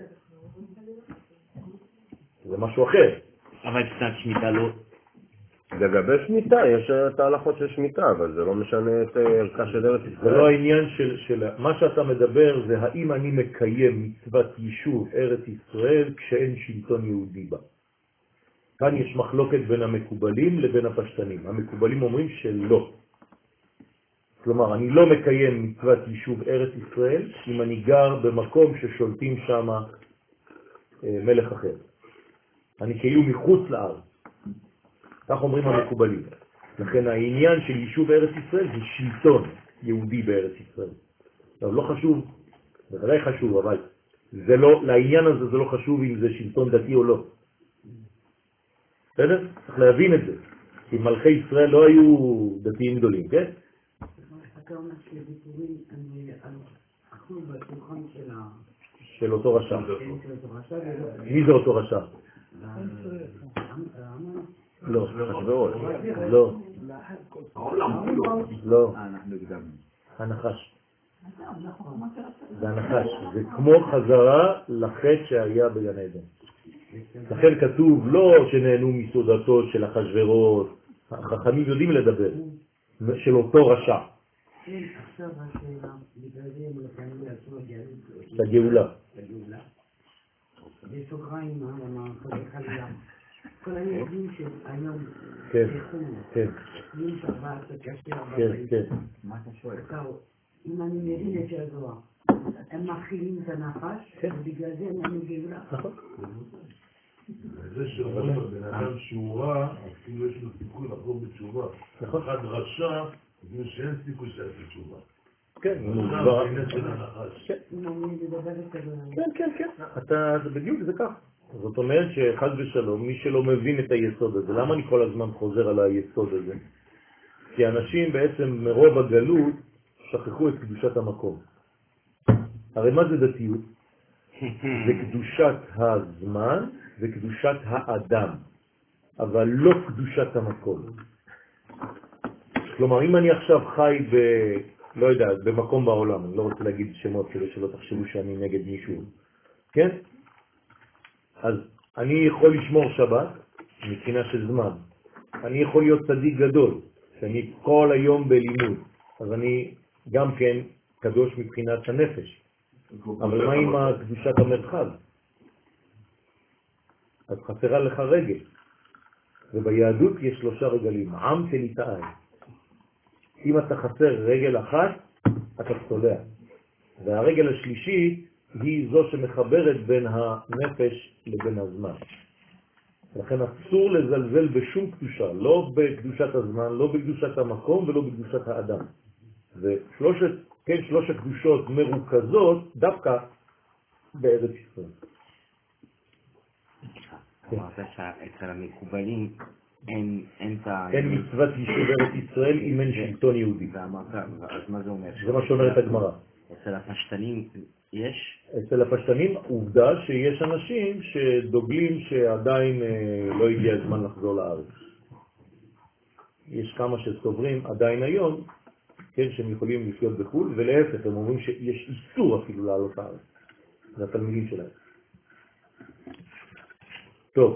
B: זה משהו אחר.
C: אבל שנת שמיטה לא.
E: לגבי שמיטה, יש את ההלכות של שמיטה, אבל זה לא משנה את ערכה של ארץ ישראל.
B: זה לא העניין של... מה שאתה מדבר זה האם אני מקיים מצוות יישוב ארץ ישראל כשאין שלטון יהודי בה. כאן יש מחלוקת בין המקובלים לבין הפשטנים. המקובלים אומרים שלא. כלומר, אני לא מקיים מצוות יישוב ארץ ישראל אם אני גר במקום ששולטים שם מלך אחר. אני כאילו מחוץ לארץ. כך אומרים המקובלים. לכן העניין של יישוב ארץ ישראל זה שלטון יהודי בארץ ישראל. לא חשוב, בוודאי חשוב, אבל זה לא, לעניין הזה זה לא חשוב אם זה שלטון דתי או לא. בסדר? צריך להבין את זה. כי מלכי ישראל לא היו דתיים גדולים, כן?
F: אתה אומר שביקורים אכלו בשולחן
B: של אותו רשע. מי זה אותו רשע? לא,
E: חשברות.
B: לא. לא.
D: אנחנו הקדמנו.
B: הנחש. זה הנחש. זה כמו חזרה לחטא שהיה בגן עדן. לכן כתוב לא שנהנו מסעודתו של החשברות. החכמים יודעים לדבר. של אותו רשע.
F: עכשיו השאלה, בגלל זה הם לקנו לעצמו
B: לגאולה.
F: בסוגריים, חלילה. כל הילדים של היום,
B: כן, כן.
F: יום שבת, קשר,
B: כן.
D: מה אתה שואל?
F: אם אני מבין את הזוהר, הם מכילים את הנחש, ובגלל זה הם לנו גאולה.
B: נכון.
A: זה שאומרים בן אדם שהוא רע, אפילו יש לו סיכוי לחזור בתשובה. אחד רשע, זה שאין סיכוי שיעשה תשובה.
B: כן, כן, זה בדיוק זה כך. זאת אומרת שחד ושלום, מי שלא מבין את היסוד הזה, למה אני כל הזמן חוזר על היסוד הזה? כי אנשים בעצם מרוב הגלות שכחו את קדושת המקום. הרי מה זה דתיות? זה קדושת הזמן וקדושת האדם, אבל לא קדושת המקום. כלומר, אם אני עכשיו חי לא יודע, במקום בעולם, אני לא רוצה להגיד שמות כדי שלא תחשבו שאני נגד מישהו, כן? אז אני יכול לשמור שבת מבחינה של זמן. אני יכול להיות צדיק גדול, שאני כל היום בלימוד, אז אני גם כן קדוש מבחינת הנפש. אבל מה עם קדושת המרחב? אז חסרה לך רגל. וביהדות יש 3 רגלים, עם תליטאי. אם אתה חסר רגל אחת, אתה צולע. והרגל השלישית היא זו שמחברת בין הנפש לבין הזמן. לכן אסור לזלזל בשום קדושה, לא בקדושת הזמן, לא בקדושת המקום ולא בקדושת האדם. ושלוש הקדושות מרוכזות דווקא בארץ ישראל.
C: אמרת שאצל המקובלים אין
B: מצוות יישוב ארץ ישראל אם אין שלטון יהודי.
C: ואמרת, אז מה זה אומר?
B: זה מה שאומרת הגמרא.
C: אצל הפשטנים יש?
B: אצל הפשטנים עובדה שיש אנשים שדוגלים שעדיין לא הגיע הזמן לחזור לארץ. יש כמה שסוברים עדיין היום, כן, שהם יכולים לחיות בחו"ל, ולהפך הם אומרים שיש איסור אפילו לעלות לארץ. זה התלמידים שלהם. טוב,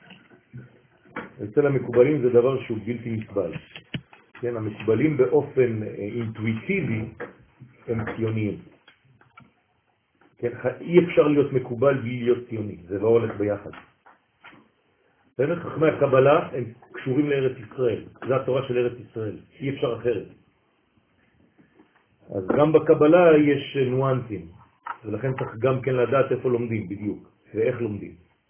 B: אצל המקובלים זה דבר שהוא בלתי נסבל. כן, המקובלים באופן אינטואיטיבי הם ציוניים. כן, אי אפשר להיות מקובל בלי להיות ציוני, זה לא הולך ביחד. חכמי הקבלה הם קשורים לארץ ישראל, זה התורה של ארץ ישראל, אי אפשר אחרת. אז גם בקבלה יש נואנסים, ולכן צריך גם כן לדעת איפה לומדים בדיוק, ואיך לומדים.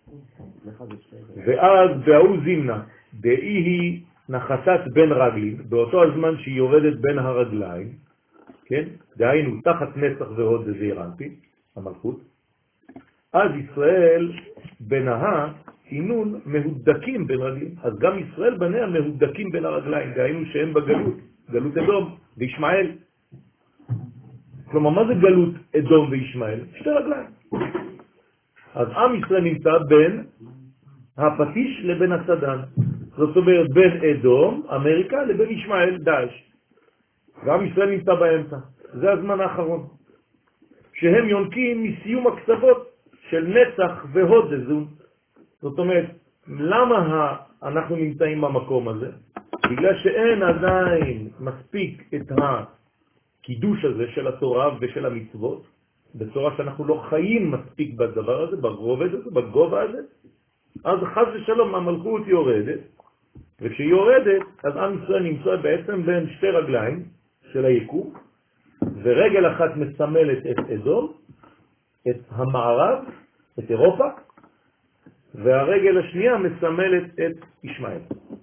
B: ואז באו זימנה, דאי היא נחתת בין רגלים, באותו הזמן שהיא יורדת בין הרגליים, כן? דהיינו תחת נצח והוד וזעירנטי, המלכות, אז ישראל בנאה עינון מהודקים בין רגלים. אז גם ישראל בניה מהודקים בין הרגליים, דהיינו שהם בגלות, גלות אדום וישמעאל. כלומר, מה זה גלות אדום וישמעאל? 2 רגליים. אז עם ישראל נמצא בין הפטיש לבין הסדן. זאת אומרת, בין אדום, אמריקה, לבין ישמעאל, דאעש. ועם ישראל נמצא באמצע. זה הזמן האחרון. שהם יונקים מסיום הקצוות של נצח והוד זזון. זאת אומרת, למה אנחנו נמצאים במקום הזה? בגלל שאין עדיין מספיק את הקידוש הזה של התורה ושל המצוות, בצורה שאנחנו לא חיים מספיק בדבר הזה, ברובד הזה, בגובה הזה, אז חס ושלום המלכות יורדת, וכשהיא יורדת, אז עם ישראל נמצא בעצם בין 2 רגליים של היקום, ורגל אחת מסמלת את אדום, את המערב, את אירופה, והרגל השנייה מסמלת את ישמעאל.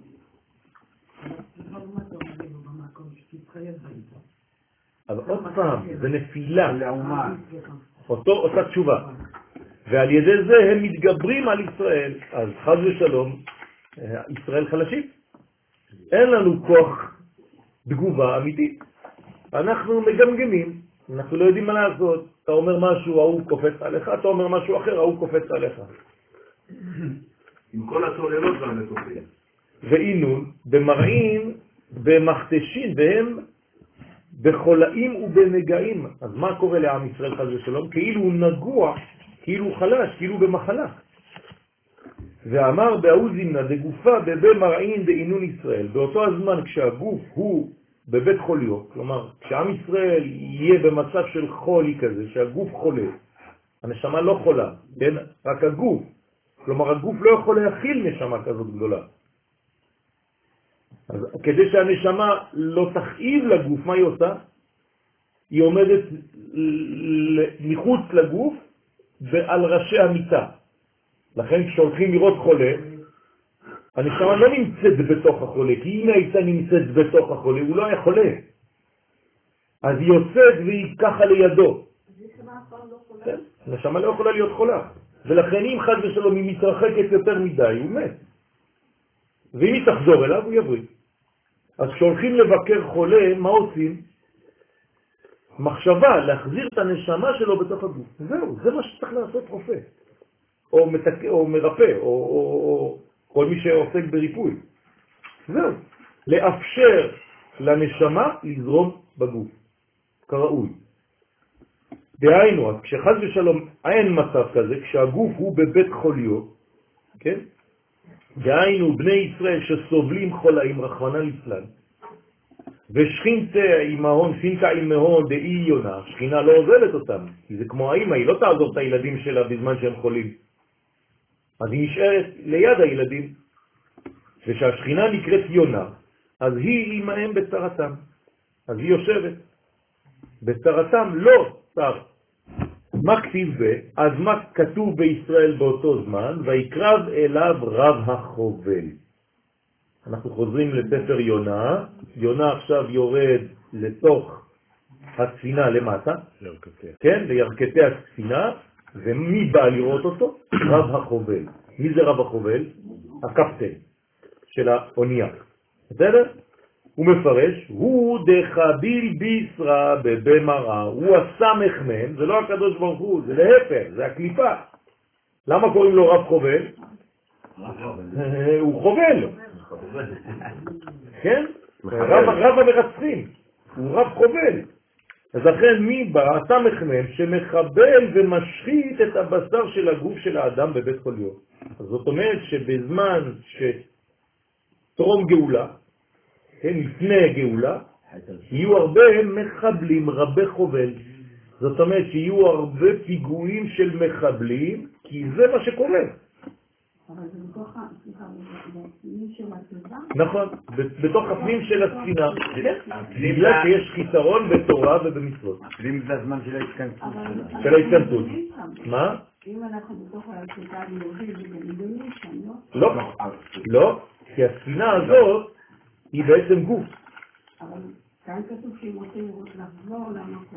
B: אבל עוד פעם, זה נפילה, אותה תשובה. ועל ידי זה הם מתגברים על ישראל. אז חס ושלום, ישראל חלשים. אין לנו כוח תגובה אמיתית. אנחנו מגמגמים, אנחנו לא יודעים מה לעשות. אתה אומר משהו, ההוא קופץ עליך, אתה אומר משהו אחר, ההוא קופץ עליך.
A: עם כל הצוללות והמטופים.
B: ואינון, במראים, במכתשים, והם בחולאים ובנגעים. אז מה קורה לעם ישראל חס ושלום? כאילו הוא נגוע, כאילו הוא חלש, כאילו במחלה. ואמר באוזימנה דגופה במראים דאינון ישראל. באותו הזמן כשהגוף הוא בבית חוליו, כלומר כשעם ישראל יהיה במצב של חולי כזה, שהגוף חולה, הנשמה לא חולה, כן? רק הגוף. כלומר הגוף לא יכול להכיל נשמה כזאת גדולה. אז כדי שהנשמה לא תכאיב לגוף, מה היא עושה? היא עומדת מחוץ לגוף ועל ראשי המיטה. לכן כשהולכים לראות חולה, הנשמה לא נמצאת בתוך החולה, כי אם הייתה נמצאת בתוך החולה, הוא לא היה חולה. אז היא יוצאת והיא ככה לידו.
G: כן,
B: נשמה לא יכולה להיות חולה. ולכן אם חד ושלום היא מתרחקת יותר מדי, הוא מת. ואם היא תחזור אליו, הוא יבריא. אז כשהולכים לבקר חולה, מה עושים? מחשבה, להחזיר את הנשמה שלו בתוך הגוף. זהו, זה מה שצריך לעשות רופא. או מרפא, או כל מי שעוסק בריפוי. זהו. לאפשר לנשמה לזרום בגוף. כראוי. דהיינו, אז כשחד ושלום אין מצב כזה, כשהגוף הוא בבית חוליו, כן? דהיינו, בני ישראל שסובלים חולאים רחמנא ליצלן, ושכינתה אימהון, פינקה אימהון דאי יונה, שכינה לא עוזבת אותם, כי זה כמו האמא, היא לא תעזור את הילדים שלה בזמן שהם חולים. אז היא נשארת ליד הילדים, ושהשכינה נקראת יונה, אז היא אימהם בצרתם. אז היא יושבת. בצרתם לא צר. מה כתיב בה? אז מה כתוב בישראל באותו זמן? ויקרב אליו רב החובל. אנחנו חוזרים לספר יונה. יונה עכשיו יורד לתוך הספינה למטה. כן, לירכתי הספינה. ומי בא לראות אותו? רב החובל. מי זה רב החובל? הקפטן של האונייה. בסדר? הוא מפרש, הוא דחביל בישרה בבמרה, הוא הסמך מהם, זה לא הקדוש ברוך הוא, זה להפך, זה הקליפה. למה קוראים לו רב חובל? הוא חובל. כן? רב המרצחים, הוא רב חובל. אז לכן מי בא? הסמך מהם שמחבל ומשחית את הבשר של הגוף של האדם בבית חוליו. אז זאת אומרת שבזמן שטרום גאולה, כן, לפני גאולה, יהיו הרבה מחבלים, רבי חובל. זאת אומרת שיהיו הרבה פיגועים של מחבלים, כי זה מה שקורה.
F: אבל זה בתוך הפנים של הספינה?
B: נכון, בתוך הפנים של הספינה. בגלל שיש חיסרון בתורה ובמצוות.
D: הפנים זה הזמן של ההתכנסות.
B: של ההתכנסות. מה?
F: אם אנחנו בתוך הספינה היהודית, זה מדומים שם,
B: לא? לא, כי הספינה הזאת היא בעצם גוף.
F: אבל כאן כתוב שהם רוצים לחזור למקום.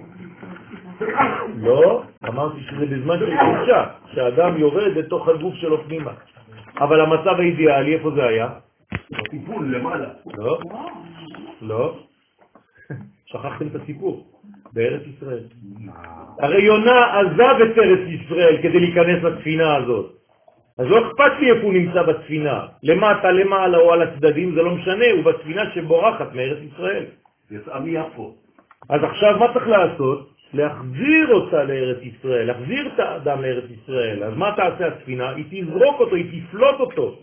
B: לא, אמרתי שזה בזמן של קדושה, שהאדם יורד לתוך הגוף שלו פנימה. אבל המצב האידיאלי, איפה זה היה?
E: טיפול למעלה.
B: לא, לא. שכחתם את הסיפור. בארץ ישראל. הרי יונה עזב את ארץ ישראל כדי להיכנס לספינה הזאת. אז לא אכפת לי איפה הוא נמצא בספינה, למטה, למעלה או על הצדדים, זה לא משנה, הוא בספינה שבורחת מארץ ישראל.
E: יצאה מיפו.
B: אז עכשיו מה צריך לעשות? להחזיר אותה לארץ ישראל, להחזיר את האדם לארץ ישראל. אז מה תעשה הספינה? היא תזרוק אותו, היא תפלוט אותו.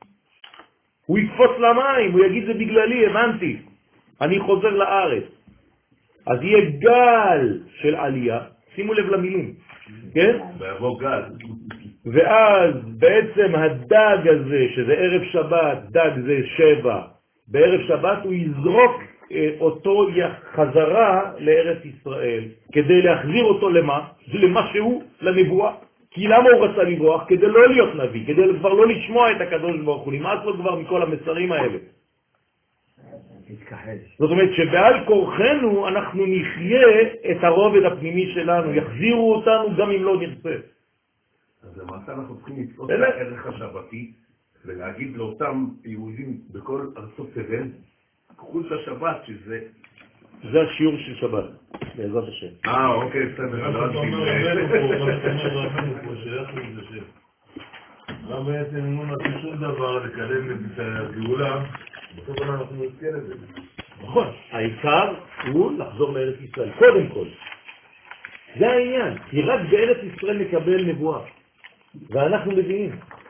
B: הוא יקפוץ למים, הוא יגיד זה בגללי, הבנתי. אני חוזר לארץ. אז יהיה גל של עלייה, שימו לב למילים, כן?
E: ויבוא גל.
B: ואז בעצם הדג הזה, שזה ערב שבת, דג זה 7, בערב שבת הוא יזרוק אותו חזרה לארץ ישראל, כדי להחזיר אותו למה? למה שהוא, לנבואה. כי למה הוא רצה לברוח? כדי לא להיות נביא, כדי כבר לא לשמוע את הקדוש ברוך הוא, נמאס לו כבר מכל המסרים האלה. זאת אומרת שבעל כורחנו אנחנו נחיה את הרובד הפנימי שלנו, יחזירו אותנו גם אם לא נרצה.
E: אז למעשה אנחנו צריכים לתפוס את הערך השבתי ולהגיד לאותם יהודים בכל ארצות תבל, קחו את השבת שזה...
B: זה השיעור של שבת, בעזרת השם.
E: אוקיי, בסדר.
A: מה שאתה אומר רבנו פה, שייך לזה לא בעצם לא נעשה שום דבר לקדם את הגאולה, בסוף אנחנו נזכה לזה.
B: נכון, העיקר הוא לחזור לארץ ישראל, קודם כל. זה העניין, כי רק בארץ ישראל נקבל נבואה, ואנחנו מבינים.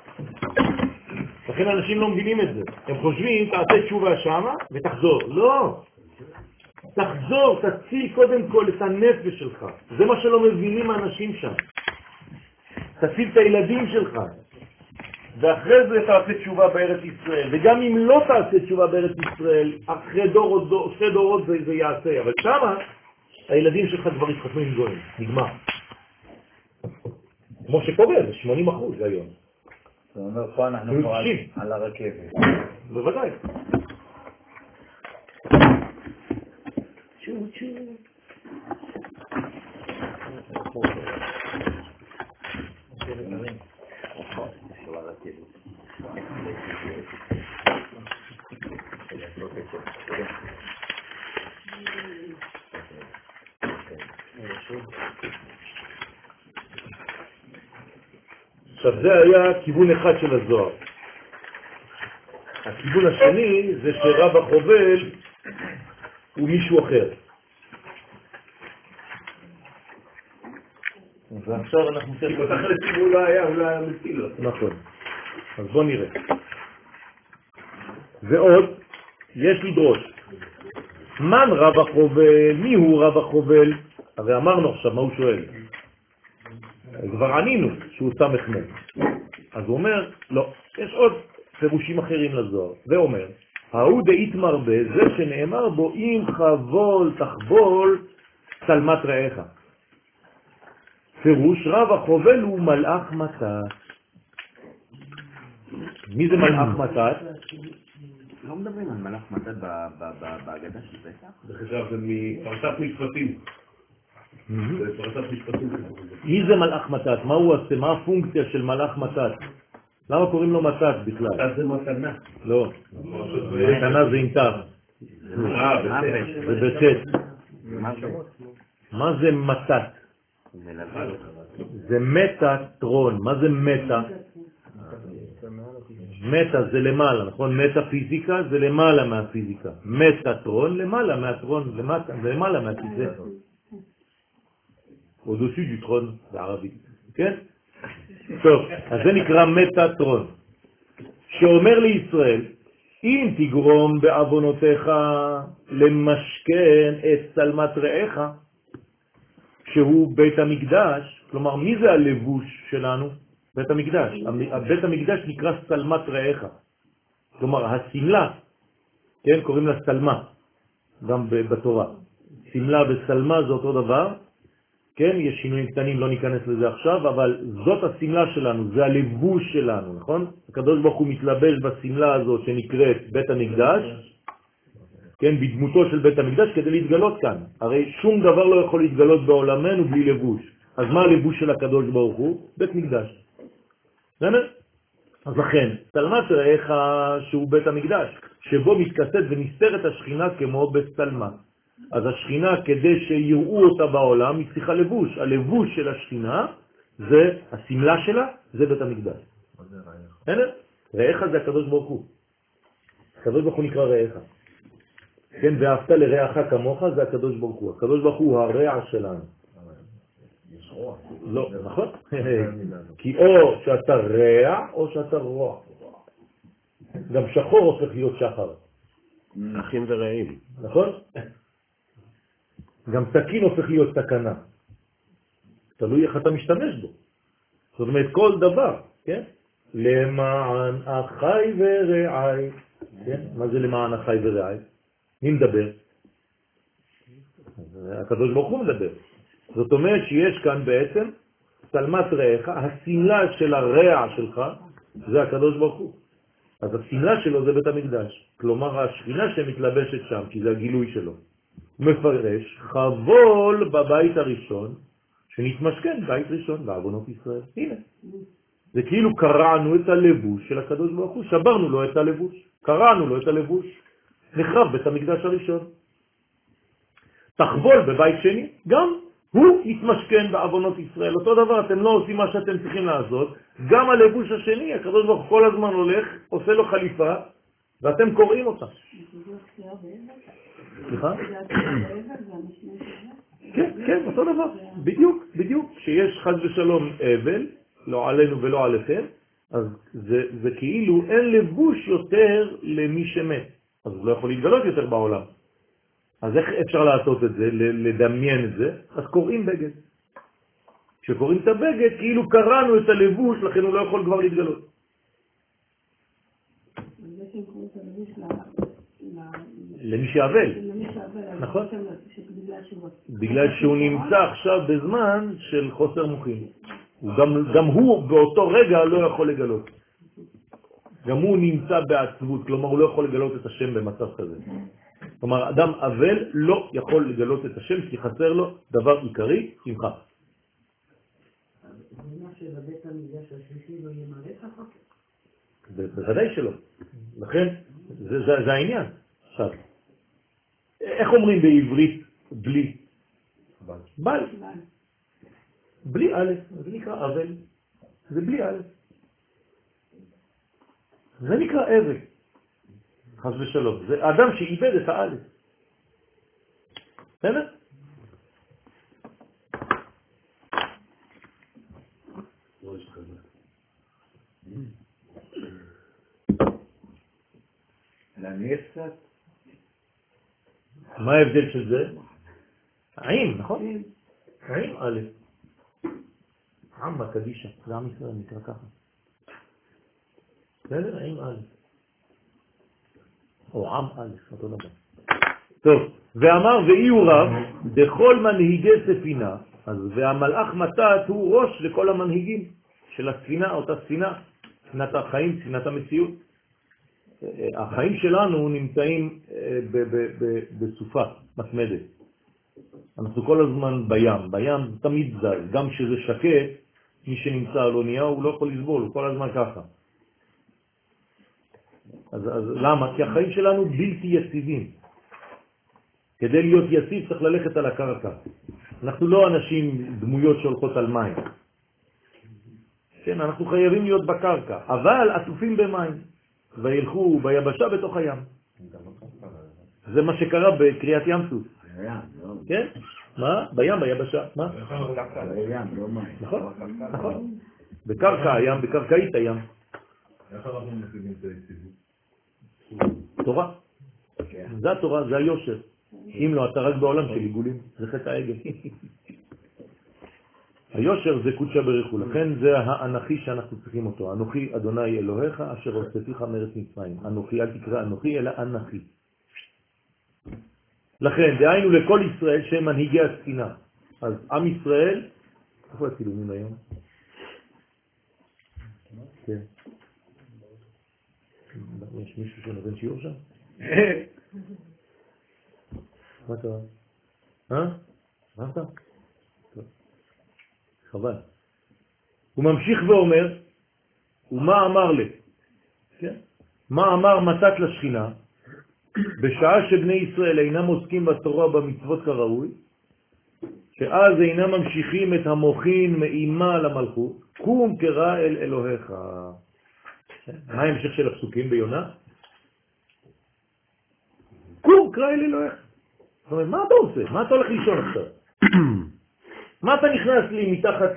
B: לכן אנשים לא מבינים את זה. הם חושבים, תעשה תשובה שמה ותחזור. לא. תחזור, תציל קודם כל את הנפש שלך. זה מה שלא מבינים האנשים שם. תציל את הילדים שלך. ואחרי זה תעשה תשובה בארץ ישראל. וגם אם לא תעשה תשובה בארץ ישראל, אחרי שתי דורות זה יעשה. אבל שמה, הילדים שלך כבר יתחתנו עם גויים. נגמר. כמו שקורה, זה 80% היום.
D: זאת אומרת, פה אנחנו פה על הרכבת.
B: בוודאי. עכשיו זה היה כיוון אחד של הזוהר. הכיוון השני זה שרב החובל הוא מישהו אחר. ועכשיו אנחנו
E: אם אתה חלק הוא לא היה מציל לו.
B: נכון. אז בוא נראה. ועוד, יש לדרוש. מן רב החובל? מי הוא רב החובל? הרי אמרנו עכשיו מה הוא שואל. כבר ענינו שהוא סמך מן. אז הוא אומר, לא, יש עוד פירושים אחרים לזוהר. ואומר, ההוא דאית מרבה, זה שנאמר בו, אם חבול תחבול צלמת רעך. פירוש רב החובל הוא מלאך מתת. מי זה מלאך מתת?
C: לא מדברים על מלאך מתת בהגדה של פסח?
E: דרך אגב, זה מפרשת משפטים. זה פרשת משפטים.
B: מי זה מלאך מתת? מה הוא עושה? מה הפונקציה של מלאך מתת? למה קוראים לו מתת בכלל?
E: מתת זה מתנה.
B: לא. מתנה זה עם תו. זה בצאת. מה זה מתת? זה מטה-טרון. מה זה מטה? מטה זה למעלה, נכון? מטה-פיזיקה זה למעלה מהפיזיקה. מטה-טרון למעלה מהטרון, זה למעלה מהכיסא. au-dessus du trône בערבית. כן? טוב, אז זה נקרא מטה-טרון. שאומר לישראל, אם תגרום בעוונותיך למשכן את צלמת רעך, שהוא בית המקדש, כלומר מי זה הלבוש שלנו? בית המקדש. בית המקדש נקרא צלמת רעך. כלומר הסמלה, כן, קוראים לה סלמה, גם בתורה. סמלה וסלמה זה אותו דבר, כן, יש שינויים קטנים, לא ניכנס לזה עכשיו, אבל זאת הסמלה שלנו, זה הלבוש שלנו, נכון? הקדוש ברוך הוא מתלבש בסמלה הזאת שנקראת בית המקדש, כן, בדמותו של בית המקדש כדי להתגלות כאן. הרי שום דבר לא יכול להתגלות בעולמנו בלי לבוש. אז מה הלבוש של הקדוש ברוך הוא? בית מקדש. בסדר? אז לכן, צלמת רעך שהוא בית המקדש, שבו מתכסת ונסתרת השכינה כמו בצלמה. אז השכינה, כדי שיראו אותה בעולם, היא צריכה לבוש. הלבוש של השכינה, זה הסמלה שלה, זה בית המקדש. בסדר? רעך זה הקדוש ברוך הוא. הקדוש ברוך הוא נקרא רעך. כן, ואהבת לרעך כמוך זה הקדוש ברוך הוא. הקדוש ברוך הוא הרע שלנו. לא, נכון? כי או שאתה רע או שאתה רוע. גם שחור הופך להיות שחר.
E: אחים ורעים.
B: נכון? גם סכין הופך להיות סכנה. תלוי איך אתה משתמש בו. זאת אומרת, כל דבר, כן? למען אחי ורעי. כן? מה זה למען אחי ורעי? מי מדבר? הקדוש ברוך הוא מדבר. זאת אומרת שיש כאן בעצם צלמת רעך, הסמלה של הרע שלך זה הקדוש ברוך הוא. אז הסמלה שלו זה בית המקדש. כלומר השכינה שמתלבשת שם, כי זה הגילוי שלו. מפרש חבול בבית הראשון, שנתמשכן בית ראשון בעוונות ישראל. הנה. זה כאילו קרענו את הלבוש של הקדוש ברוך הוא, שברנו לו את הלבוש, קרענו לו את הלבוש. נחרב בית המקדש הראשון. תחבול בבית שני, גם הוא יתמשכן בעוונות ישראל. אותו דבר, אתם לא עושים מה שאתם צריכים לעשות. גם הלבוש השני, הקדוש ברוך הוא כל הזמן הולך, עושה לו חליפה, ואתם קוראים אותה. סליחה? כן, כן, אותו דבר. בדיוק. שיש חס ושלום אבל, לא עלינו ולא עליכם, אז זה כאילו אין לבוש יותר למי שמת. אז הוא לא יכול להתגלות יותר בעולם. אז איך אפשר לעשות את זה, לדמיין את זה? אז קוראים בגד. כשקוראים את הבגד, כאילו קראנו את הלבוש, לכן הוא לא יכול כבר להתגלות. למי שעבל. נכון? בגלל שהוא נמצא עכשיו בזמן של חוסר מוחין. גם הוא באותו רגע לא יכול לגלות. גם הוא נמצא בעצבות, כלומר הוא לא יכול לגלות את השם במצב כזה. כלומר, אדם אבל לא יכול לגלות את השם כי חסר לו דבר עיקרי, שמחה.
F: זה מה שבבית המקדש השלישי לא יהיה מלא ככה?
B: בוודאי שלא. לכן, זה העניין. עכשיו, איך אומרים בעברית בלי? בל. בלי א', זה נקרא אבל. זה בלי א'. זה נקרא אבל. חס ושלום. זה אדם שאיבד את הא'. בסדר?
D: להניע קצת?
B: מה ההבדל של זה? עין, נכון? עין א'. עמה קדישה, זה עם ישראל נקרא ככה. בסדר? עין א'. או עם א', אותו דבר. טוב, ואמר ואיהו רב, בכל מנהיגי ספינה, אז והמלאך מתת הוא ראש לכל המנהיגים של הספינה, אותה ספינה, ספינת החיים, ספינת המציאות. החיים שלנו נמצאים בסופה מתמדת. אנחנו כל הזמן בים, בים תמיד זז, גם כשזה שקט, מי שנמצא על אונייה הוא לא יכול לסבול, הוא כל הזמן ככה. אז למה? כי החיים שלנו בלתי יציבים. כדי להיות יציב צריך ללכת על הקרקע. אנחנו לא אנשים דמויות שהולכות על מים. כן, אנחנו חייבים להיות בקרקע, אבל עטופים במים. וילכו ביבשה בתוך הים. זה מה שקרה בקריאת ים סוף. כן? מה? בים, ביבשה. מה?
D: בים, לא מים.
B: נכון, נכון. בקרקע הים, בקרקעית הים.
A: איך אנחנו משיגים את היציבות?
B: תורה. זה התורה, זה היושר. אם לא, אתה רק בעולם של עיגולים. זה חטא העגל. היושר זה קודשה בריחו, לכן זה האנכי שאנחנו צריכים אותו. אנוכי אדוני אלוהיך אשר הוצאתיך מארץ מצרים. אנוכי, אל תקרא אנוכי אלא אנכי. לכן דהיינו לכל ישראל שהם מנהיגי הספינה. אז עם ישראל, איפה הצילומים היום? כן. יש מישהו שנותן שיעור שם? מה קרה? מה אתה? חבל. הוא ממשיך ואומר, ומה אמר לי? כן? מה אמר מתת לשכינה? בשעה שבני ישראל אינם עוסקים בתורה במצוות כראוי, שאז אינם ממשיכים את המוחין מאימה למלכות, קום קרא אל אלוהיך. מה ההמשך של הפסוקים ביונה? קום קרא אל אלוהיך. זאת אומרת, מה אתה עושה? מה אתה הולך לישון עכשיו? מה אתה נכנס לי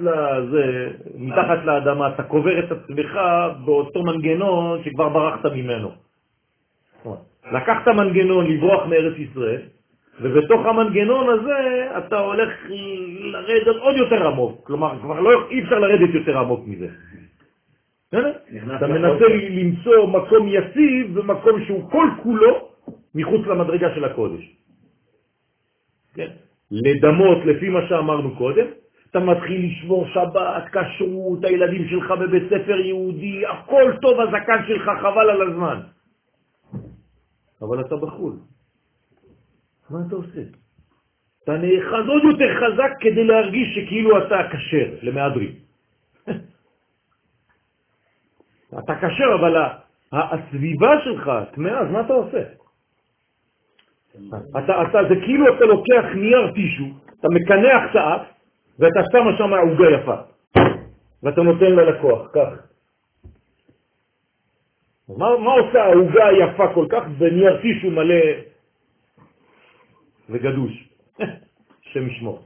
B: מתחת לאדמה, אתה קובר את עצמך באותו מנגנון שכבר ברחת ממנו. לקחת מנגנון לברוח מארץ ישראל, ובתוך המנגנון הזה אתה הולך לרדת עוד יותר עמוק. כלומר, כבר אי אפשר לרדת יותר עמוק מזה. אתה מנסה למצוא מקום יציב ומקום שהוא כל כולו מחוץ למדרגה של הקודש. כן? לדמות לפי מה שאמרנו קודם, אתה מתחיל לשמור שבת, כשרות, הילדים שלך בבית ספר יהודי, הכל טוב, הזקן שלך חבל על הזמן. אבל אתה בחול. מה אתה עושה? אתה נאחז עוד יותר חזק כדי להרגיש שכאילו אתה קשר למהדרים. אתה קשר, אבל הסביבה שלך תמאה, אז מה אתה עושה? זה כאילו אתה לוקח נייר טישו, אתה מקנח את האף, ואתה שם שם עוגה יפה. ואתה נותן לה לקוח, כך. מה עושה העוגה היפה כל כך בנייר טישו מלא וגדוש? שם ישמור.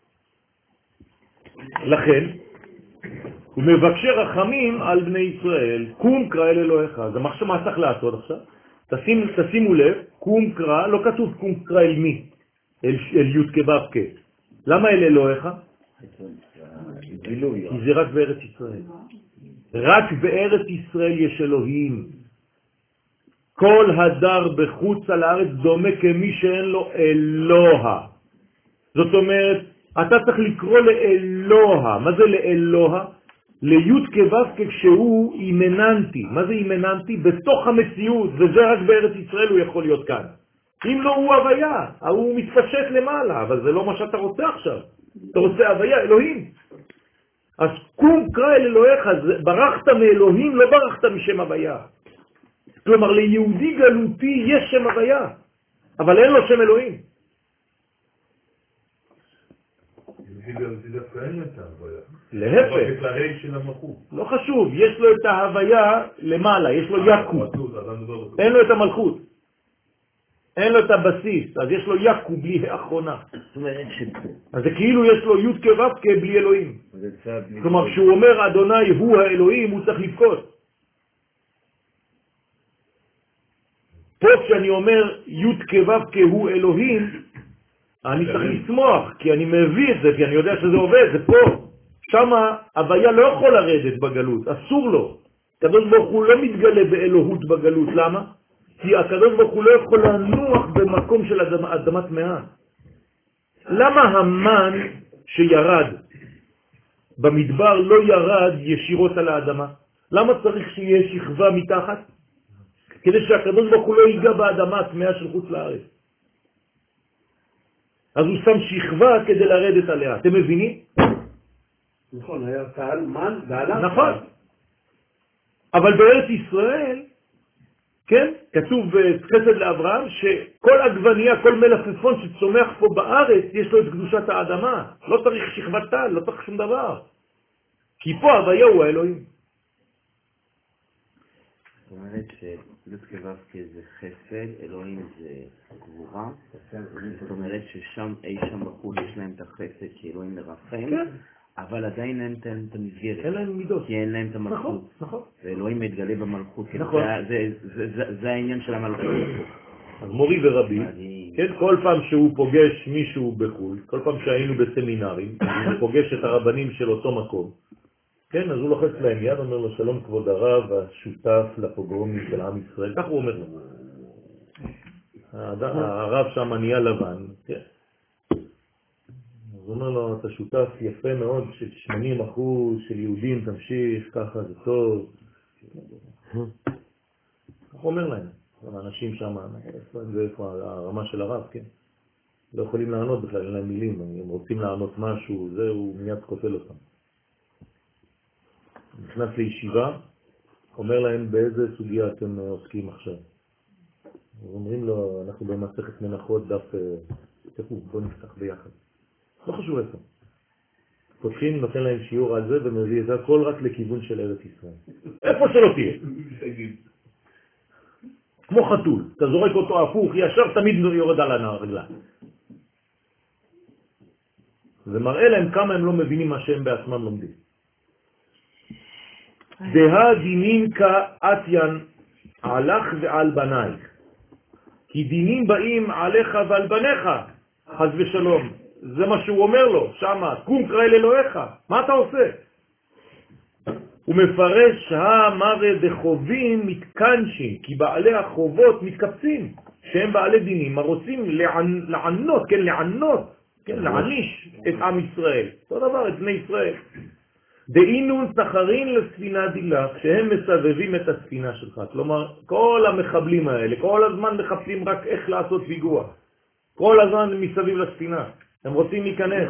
B: לכן, הוא מבקש רחמים על בני ישראל, קום קרא אל אלוהיך. זה מה צריך לעשות עכשיו? תשימו לב, קום קרא, לא כתוב קום קרא אל מי? אל י' כב'. למה אל אלוהיך? כי זה רק בארץ ישראל. רק בארץ ישראל יש אלוהים. כל הדר בחוץ על הארץ דומה כמי שאין לו אלוה. זאת אומרת, אתה צריך לקרוא לאלוה. מה זה לאלוה? ליוד כבב כשהוא אימננטי. מה זה אימננטי? בתוך המציאות, וזה רק בארץ ישראל הוא יכול להיות כאן. אם לא הוא הוויה, הוא מתפשט למעלה, אבל זה לא מה שאתה רוצה עכשיו. אתה רוצה הוויה, אלוהים. אז קום קרא אל אלוהיך, ברחת מאלוהים, לא ברחת משם הוויה. כלומר, ליהודי גלותי יש שם הוויה, אבל אין לו שם אלוהים.
A: יהודי דווקא אין לו את ההוויה.
B: להפך. לא חשוב, יש לו את ההוויה למעלה, יש לו יקו. אין לו את המלכות. אין לו את הבסיס, אז יש לו יקו בלי האחרונה. אז זה כאילו יש לו י' כו' בלי אלוהים. כלומר, כשהוא אומר אדוני הוא האלוהים, הוא צריך לבכות. פה כשאני אומר י' כו' הוא אלוהים, אני צריך לשמוח, כי אני מביא את זה, כי אני יודע שזה עובד, זה פה. שמה הוויה לא יכול לרדת בגלות, אסור לו. הקדוש ברוך הוא לא מתגלה באלוהות בגלות, למה? כי הקדוש ברוך הוא לא יכול לנוח במקום של אדמת טמאה. למה המן שירד במדבר לא ירד ישירות על האדמה? למה צריך שיהיה שכבה מתחת? כדי שהקדוש ברוך הוא לא ייגע באדמה הטמאה של חוץ לארץ. אז הוא שם שכבה כדי לרדת עליה. אתם מבינים?
H: נכון, היה קהל מן ועליו.
B: נכון. אבל בארץ ישראל, כן, כתוב בחסד לאברהם, שכל עגבנייה, כל מלפפון שצומח פה בארץ, יש לו את קדושת האדמה. לא צריך שכבת טל, לא צריך שום דבר. כי פה הוויה הוא האלוהים.
C: זאת אומרת שי' כו' זה חסד, אלוהים זה גבורה. זאת אומרת ששם אי שם בחוץ יש להם את החסד שאלוהים מרחם.
B: כן.
C: אבל עדיין אין את המסגרת.
B: אין להם מידות.
C: כי אין להם את המלכות.
B: נכון, נכון.
C: ואלוהים מתגלה במלכות.
B: נכון.
C: זה העניין של המלכות.
B: אז מורי ורבי, כן, כל פעם שהוא פוגש מישהו בחו"ל, כל פעם שהיינו בסמינרים, הוא פוגש את הרבנים של אותו מקום, כן, אז הוא לוחץ להם יד, אומר לו שלום כבוד הרב, השותף לפוגרומים של עם ישראל, כך הוא אומר לו. הרב שם נהיה לבן, כן. אז הוא אומר לו, אתה שותף יפה מאוד, של 80% של יהודים, תמשיך, ככה זה טוב. כך הוא אומר להם, האנשים שם, ואיפה הרמה של הרב, כן? לא יכולים לענות בכלל, אין להם מילים, הם רוצים לענות משהו, זהו, מיד קוטל אותם. נכנס לישיבה, אומר להם באיזה סוגיה אתם עוסקים עכשיו. אומרים לו, אנחנו במסכת מנחות דף, בוא נפתח ביחד. לא חשוב איפה. פותחים, נותן להם שיעור על זה ומביא את זה הכל רק לכיוון של ארץ ישראל. איפה שלא תהיה. כמו חתול, אתה זורק אותו הפוך, ישר תמיד יורד על הרגלה. זה מראה להם כמה הם לא מבינים מה שהם בעצמם לומדים. דה דינים כאתיין עלך ועל בנייך. כי דינים באים עליך ועל בניך, חס ושלום. זה מה שהוא אומר לו, שמה, קום קרא אל אלוהיך. מה אתה עושה? הוא מפרש, מראה דחובים מתקנשים, כי בעלי החובות מתקפצים, שהם בעלי דינים, מה רוצים לענות, כן, לענות, כן, לעניש את עם ישראל. אותו דבר, את בני ישראל. דאינון סחרין לספינה דילך, שהם מסבבים את הספינה שלך. כלומר, כל המחבלים האלה, כל הזמן מחפשים רק איך לעשות פיגוע. כל הזמן מסביב לספינה. הם רוצים להיכנס.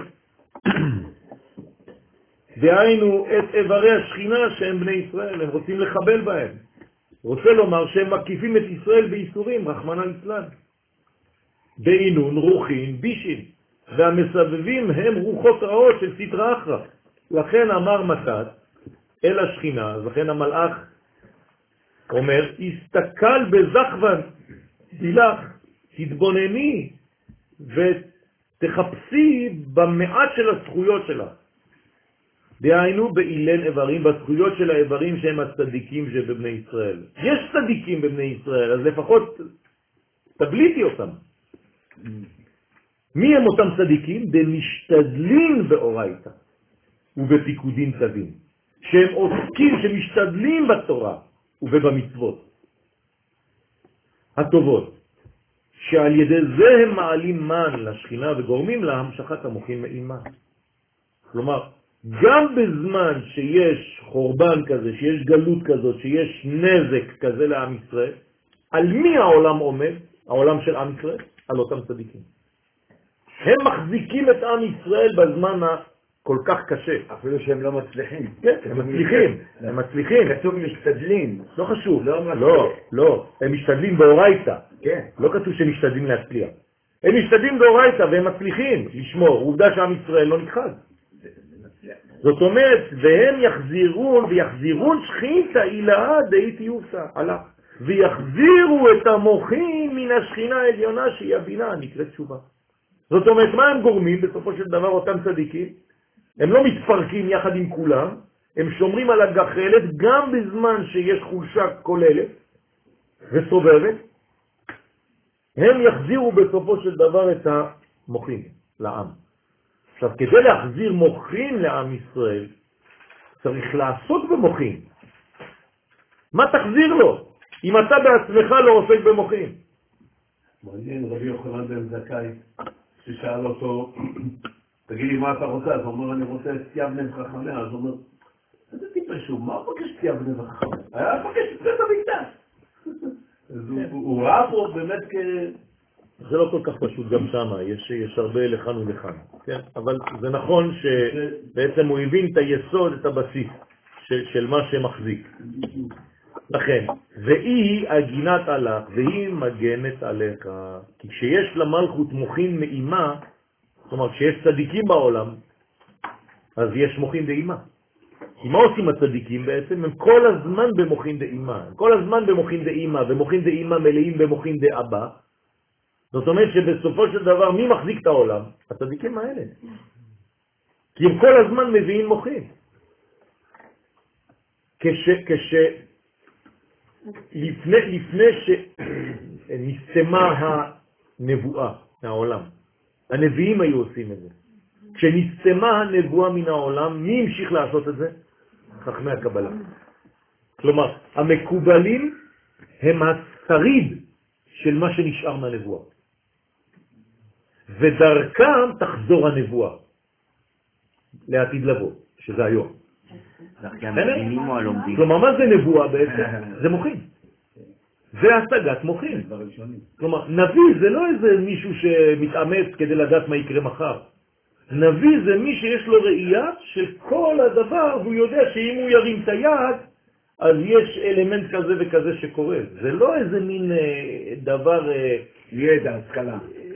B: דהיינו את איברי השכינה שהם בני ישראל, הם רוצים לחבל בהם. רוצה לומר שהם מקיפים את ישראל באיסורים, רחמנא ליצלן. דאינון רוחין בישין, והמסבבים הם רוחות רעות של סדרה אחרא. לכן אמר מתת אל השכינה, אז לכן המלאך אומר, הסתכל בזכוון, תילך, תתבונני ותחפשי במעט של הזכויות שלה. דהיינו באילן איברים, בזכויות של האיברים שהם הצדיקים שבבני ישראל. יש צדיקים בבני ישראל, אז לפחות תבליטי אותם. מי הם אותם צדיקים? דמשתדלים באורייתא ובפיקודין טובים, שהם עוסקים, שמשתדלים בתורה ובמצוות הטובות, שעל ידי זה הם מעלים מן לשכינה וגורמים לה המשכת המוחים מאימה. כלומר, גם בזמן שיש חורבן כזה, שיש גלות כזאת, שיש נזק כזה לעם ישראל, על מי העולם עומד? העולם של עם ישראל? על אותם צדיקים. הם מחזיקים את עם ישראל בזמן כל כך קשה.
D: אפילו שהם לא מצליחים.
B: כן, הם מצליחים.
D: כתוב משתדלים.
B: לא חשוב.
D: לא.
B: הם משתדלים באורייתא.
D: כן.
B: לא כתוב שהם משתדלים להצליח. הם משתדלים באורייתא והם מצליחים לשמור. עובדה שעם ישראל לא נכחד. זאת אומרת, והם יחזירון שכינתא אילאה דאיתי יופתא. הלך. ויחזירו את המוחים מן השכינה העליונה שהיא הבינה, נקראת תשובה. זאת אומרת, מה הם גורמים בסופו של דבר אותם צדיקים? הם לא מתפרקים יחד עם כולם, הם שומרים על הגחלת גם בזמן שיש חולשה כוללת וסובבת. הם יחזירו בסופו של דבר את המוחים לעם. עכשיו, כדי להחזיר מוחים לעם ישראל, צריך לעסוק במוחים. מה תחזיר לו? אם אתה בעצמך לא עוסק במוחים.
H: מעניין, רבי יוחנן בן זכאי, ששאל אותו, תגיד לי מה אתה רוצה? אז הוא אומר, אני רוצה את יבנה וחכמיה. אז הוא אומר, איזה טיפש הוא, מה הוא מבקש את יבנה וחכמיה? היה מבקש את בית המקדש. אז הוא ראה פה באמת
B: זה לא כל כך פשוט גם שם, יש הרבה לכאן ולכאן, כן? אבל זה נכון שבעצם הוא הבין את היסוד, את הבסיס של מה שמחזיק. לכן, והיא הגינת עליך, והיא מגנת עליך. כי כשיש למלכות מוחין מאימה, זאת אומרת, כשיש צדיקים בעולם, אז יש מוחין דאימה. כי מה עושים הצדיקים בעצם? הם כל הזמן במוחין דאימה. כל הזמן במוחין דאימה, ומוחין דאימה מלאים במוחין דאבא. זאת אומרת שבסופו של דבר, מי מחזיק את העולם? הצדיקים האלה. כי הם כל הזמן מביאים מוחין. לפני שנסתמה הנבואה מהעולם, הנביאים היו עושים את זה. כשנסתמה הנבואה מן העולם, מי המשיך לעשות את זה? חכמי הקבלה. כלומר, המקובלים הם השריד של מה שנשאר מהנבואה. ודרכם תחזור הנבואה לעתיד לבוא, שזה היום. כלומר, מה זה נבואה בעצם? זה מוחין. זה השגת מוחין. כלומר, נביא זה לא איזה מישהו שמתאמץ כדי לדעת מה יקרה מחר. נביא זה מי שיש לו ראייה של כל הדבר, והוא יודע שאם הוא ירים את היד, אז יש אלמנט כזה וכזה שקורה. זה לא איזה מין דבר
D: ידע, השכלה.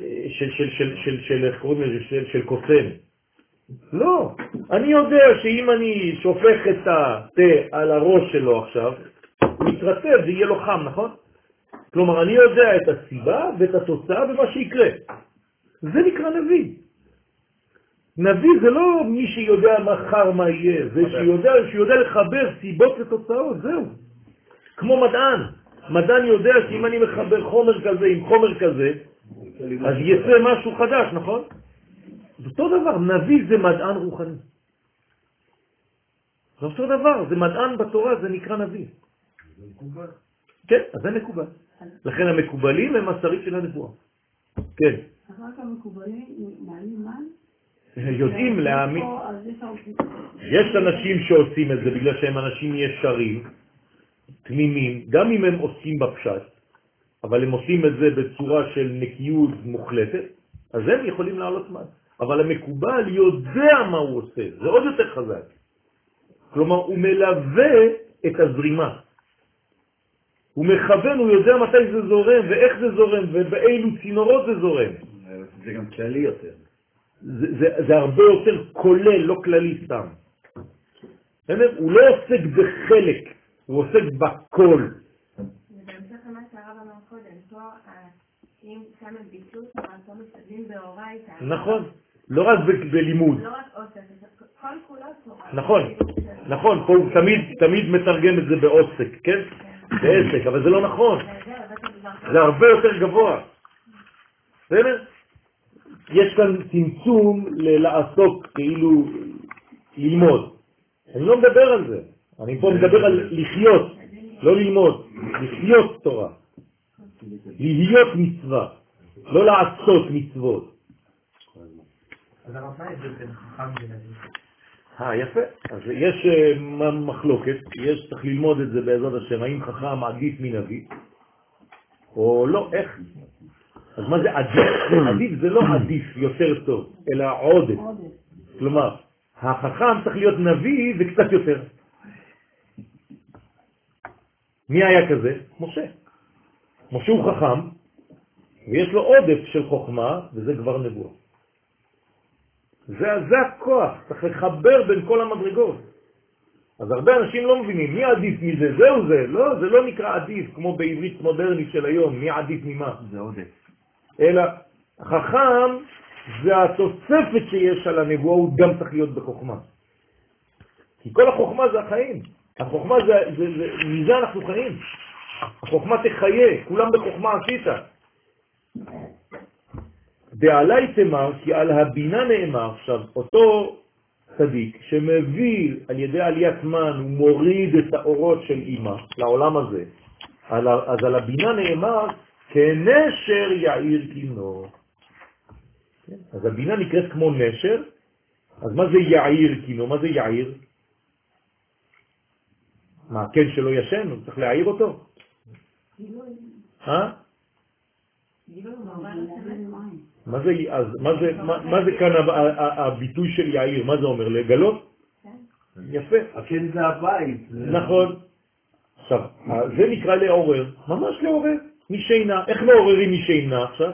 B: של קוסם. לא. אני יודע שאם אני שופך את התה על הראש שלו עכשיו, הוא יתרטב ויהיה לו חם, נכון? כלומר, אני יודע את הסיבה ואת התוצאה ומה שיקרה. זה נקרא נביא. נביא זה לא מי שיודע מחר מה יהיה, זה שיודע לחבר סיבות ותוצאות, זהו. כמו מדען. מדען יודע שאם אני מחבר חומר כזה עם חומר כזה, אז יצא משהו חדש, נכון? אותו דבר, נביא זה מדען רוחני. זה אותו דבר, זה מדען בתורה, זה נקרא נביא.
A: זה מקובל.
B: כן, אז זה מקובל. לכן המקובלים הם השריד של הנבואה. כן.
F: אחר כך המקובלים מעלים מן?
B: יודעים להאמין. יש אנשים שעושים את זה בגלל שהם אנשים ישרים, תמימים, גם אם הם עושים בפשט, אבל הם עושים את זה בצורה של נקיות מוחלטת, אז הם יכולים לעלות מן. אבל המקובל יודע מה הוא עושה, זה עוד יותר חזק. כלומר, הוא מלווה את הזרימה. הוא מכוון, הוא יודע מתי זה זורם, ואיך זה זורם, ובאילו צינורות זה זורם.
D: זה גם כללי יותר.
B: זה הרבה יותר כולל, לא כללי סתם. הוא לא עוסק בחלק, הוא עוסק בכל.
G: ובהמשך למה שהרב אמר קודם, פה אם שם ביטוט, פה משתדלים באורייתא.
B: נכון, לא רק בלימוד.
G: לא רק עוסק, כל כולו תורה.
B: נכון, פה הוא תמיד מתרגם את זה בעוסק, כן? בעסק, אבל זה לא נכון. זה הרבה יותר גבוה. בסדר? יש כאן צמצום לעסוק, כאילו ללמוד. אני לא מדבר על זה. אני פה מדבר על לחיות, לא ללמוד. לחיות תורה. להיות מצווה, לא לעשות מצוות.
C: אז הרב מה זה בין חכם ונביא?
B: יפה. אז יש מחלוקת, צריך ללמוד את זה בעזרת השם, האם חכם עדיף מנביא, או לא, איך? אז מה זה עדיף? עדיף זה לא עדיף יותר טוב, אלא עודף. כלומר, החכם צריך להיות נביא וקצת יותר. מי היה כזה? משה. משה הוא חכם, ויש לו עודף של חוכמה, וזה כבר נבואה. זה הכוח, צריך לחבר בין כל המדרגות. אז הרבה אנשים לא מבינים, מי עדיף מזה? זהו זה. לא, זה לא נקרא עדיף, כמו בעברית מודרנית של היום, מי עדיף ממה?
C: זה עודף.
B: אלא, החכם זה התוספת שיש על הנבואה, הוא גם צריך להיות בחוכמה. כי כל החוכמה זה החיים. החוכמה מזה אנחנו חיים. החוכמה תחיה, כולם בחוכמה עשית. בעלי תמר, כי על הבינה נאמר, עכשיו, אותו צדיק שמביא על ידי עליית מן, הוא מוריד את האורות של אמא לעולם הזה. אז על הבינה נאמר, כנשר יעיר כינור. אז הבינה נקראת כמו נשר, אז מה זה יעיר כינור? מה זה יעיר? מה, כן שלא ישן? הוא צריך להעיר אותו? מה זה כאן הביטוי של יעיר? מה זה אומר? לגלות? יפה.
H: הכן זה הבית.
B: נכון. עכשיו, זה נקרא לעורר. ממש לעורר. משינה. איך מעוררים משינה עכשיו?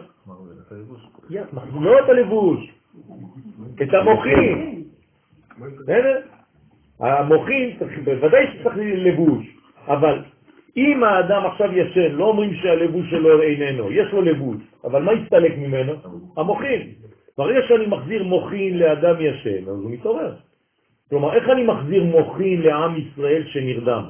B: לא את הלבוש. את המוחים. המוחים, בוודאי שצריך לבוש. אבל אם האדם עכשיו ישן, לא אומרים שהלבוש שלו איננו, יש לו לבוש, אבל מה יסתלק ממנו? המוחין. ברגע שאני מחזיר מוחין לאדם ישן, אז הוא מתעורר. כלומר, איך אני מחזיר מוחין לעם ישראל שנרדם?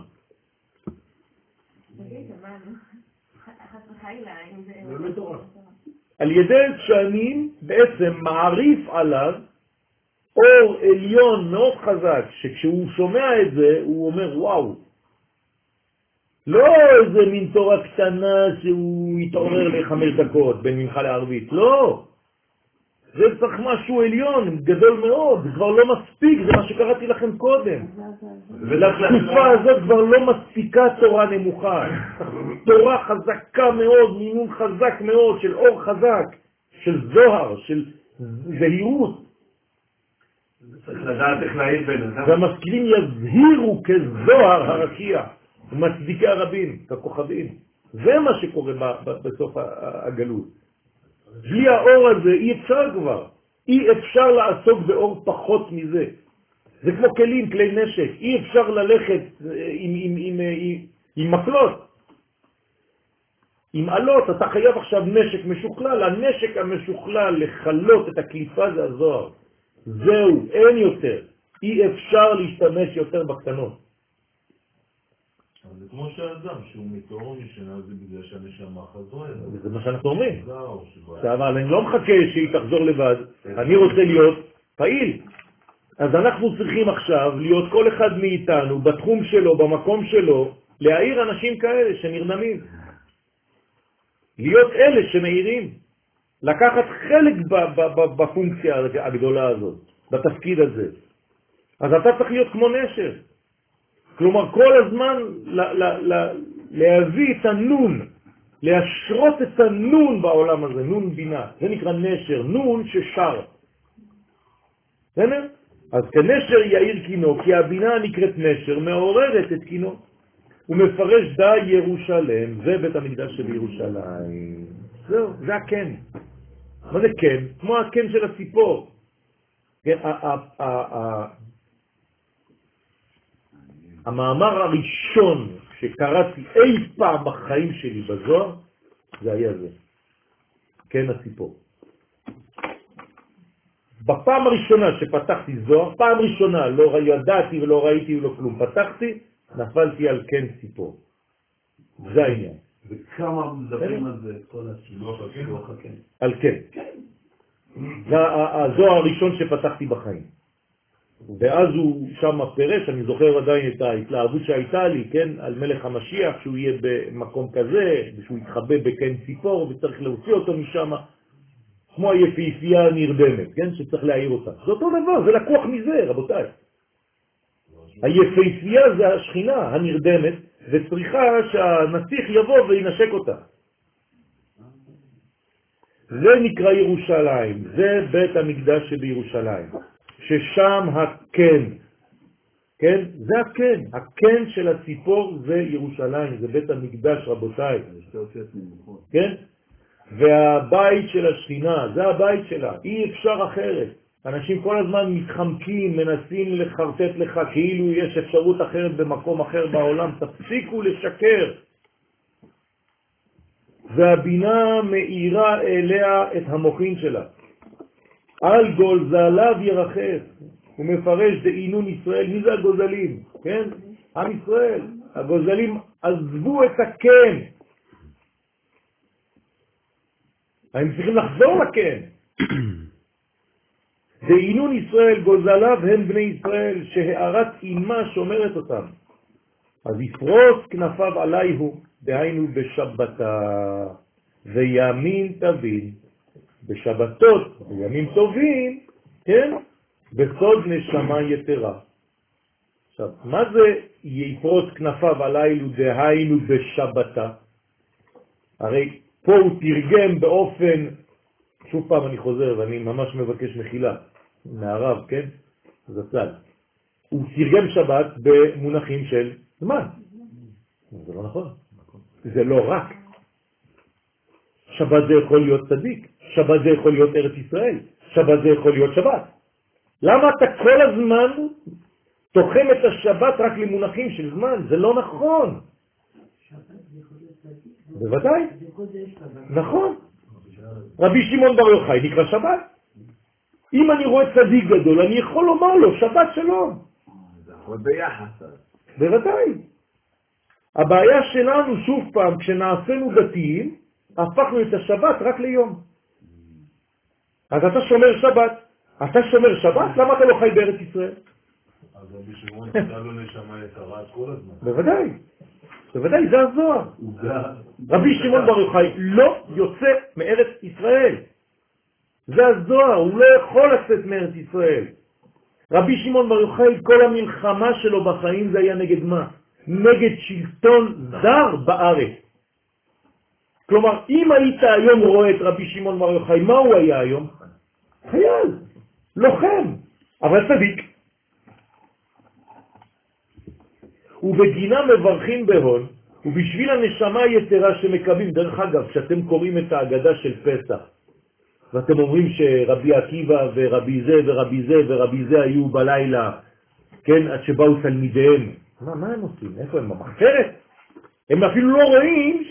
B: על ידי שאני בעצם מעריף עליו אור עליון מאוד חזק, שכשהוא שומע את זה, הוא אומר וואו. לא איזה מין תורה קטנה שהוא יתעורר ל5 דקות בין מנחה לערבית, לא. זה צריך משהו עליון, גדול מאוד, זה כבר לא מספיק, זה מה שקראתי לכם קודם. ולתקופה הזאת כבר לא מספיקה תורה נמוכה. תורה חזקה מאוד, מינון חזק מאוד, של אור חזק, של זוהר, של זהירות.
H: צריך לדעת איך להעיר בן אדם.
B: והמשכילים יזהירו כזוהר הרקיע. מצדיקי הרבים, ככוכבים. זה מה שקורה בסוף הגלות. בלי האור הזה אי אפשר כבר. אי אפשר לעסוק באור פחות מזה. זה כמו כלים, כלי נשק. אי אפשר ללכת עם מקלות. עם עלות, אתה חייב עכשיו נשק משוכלל. הנשק המשוכלל לחלות את הקליפה זה הזוהר. זהו, אין יותר. אי אפשר להשתמש יותר בקטנות.
A: זה כמו שהאדם, שהוא מתעורר משנה, זה בגלל שהנשמה חזרה.
B: זה מה שאנחנו אומרים. אבל אני לא מחכה שהיא תחזור לבד, אני רוצה להיות פעיל. אז אנחנו צריכים עכשיו להיות כל אחד מאיתנו, בתחום שלו, במקום שלו, להעיר אנשים כאלה שנרדמים. להיות אלה שמאירים. לקחת חלק בפונקציה הגדולה הזאת, בתפקיד הזה. אז אתה צריך להיות כמו נשר. כלומר, כל הזמן להביא את הנון, להשרות את הנון בעולם הזה, נון בינה. זה נקרא נשר, נון ששר. בסדר? אז כנשר יאיר קינו, כי הבינה נקראת נשר, מעוררת את קינו. הוא מפרש די ירושלם, זה בית המקדש של ירושלים. זהו, זה הכן. מה זה כן? כמו הכן של הציפור. המאמר הראשון שקראתי אי פעם בחיים שלי בזוהר, זה היה זה. כן הציפור. בפעם הראשונה שפתחתי זוהר, פעם ראשונה לא ידעתי ולא ראיתי ולא כלום, פתחתי, נפלתי על כן ציפור. זה העניין.
H: וכמה מדברים על זה כל השילוח הכן?
B: על כן. זה הזוהר הראשון שפתחתי בחיים. ואז הוא שם פרש, אני זוכר עדיין את ההתלהבות שהייתה לי, כן, על מלך המשיח, שהוא יהיה במקום כזה, שהוא יתחבא בכן ציפור, וצריך להוציא אותו משם, כמו היפהפייה הנרדמת, כן, שצריך להעיר אותה. זה אותו דבר, זה לקוח מזה, רבותיי. היפהפייה זה השכינה הנרדמת, וצריכה שהנסיך יבוא וינשק אותה. זה נקרא ירושלים, זה בית המקדש שבירושלים. ששם הכן. כן? זה הכן. הכן של הציפור זה ירושלים, זה בית המקדש, רבותיי. כן? והבית של השכינה, זה הבית שלה. אי אפשר אחרת. אנשים כל הזמן מתחמקים, מנסים לחרטט לך כאילו יש אפשרות אחרת במקום אחר בעולם. תפסיקו לשקר. והבינה מאירה אליה את המוחין שלה. על גוזליו ירחף. הוא מפרש דעינון ישראל. מי זה הגוזלים? כן? עם ישראל. הגוזלים עזבו את הכן. הם צריכים לחזור לכן. דעינון ישראל גוזליו הם בני ישראל שהארת אימה שומרת אותם. אז יפרוס כנפיו עליהו, דהיינו בשבתה, וימין תבין, בשבתות, וימים טובים, כן? בסוד נשמה יתרה. עכשיו, מה זה יפרוס כנפיו עליהו, דהיינו בשבתה? הרי פה הוא תרגם באופן, שוב פעם אני חוזר ואני ממש מבקש מחילה מהרב, כן? זה צד. הוא תרגם שבת במונחים של זמן. זה לא נכון. זה לא רק. שבת זה יכול להיות צדיק, שבת זה יכול להיות ארץ ישראל, שבת זה יכול להיות שבת. למה אתה כל הזמן תוחם את השבת רק למונחים של זמן? זה לא נכון. בוודאי. נכון. רבי שמעון בר יוחאי נקרא שבת. אם אני רואה צדיק גדול, אני יכול לומר לו שבת שלום.
D: זה יכול ביחס.
B: בוודאי. הבעיה שלנו, שוב פעם, כשנעשינו דתיים, הפכנו את השבת רק ליום. אז אתה שומר שבת. אתה שומר שבת? למה אתה לא חי בארץ ישראל?
A: אז רבי שמעון אתה לא נשמה יקרה כל הזמן.
B: בוודאי. בוודאי, זה הזוהר. רבי שמעון בר יוחאי לא יוצא מארץ ישראל. זה הזוהר, הוא לא יכול לצאת מארץ ישראל. רבי שמעון בר יוחאי, כל המלחמה שלו בחיים זה היה נגד מה? נגד שלטון זר בארץ. כלומר, אם היית היום רואה את רבי שמעון בר יוחאי, מה הוא היה היום? חייל, לוחם, אבל צדיק. ובגינה מברכים בהון, ובשביל הנשמה היתרה שמקבלים, דרך אגב, כשאתם קוראים את ההגדה של פסח, ואתם אומרים שרבי עקיבא ורבי זה ורבי זה ורבי זה היו בלילה, כן, עד שבאו תלמידיהם. מה הם עושים? איפה הם? במחתרת? הם אפילו לא רואים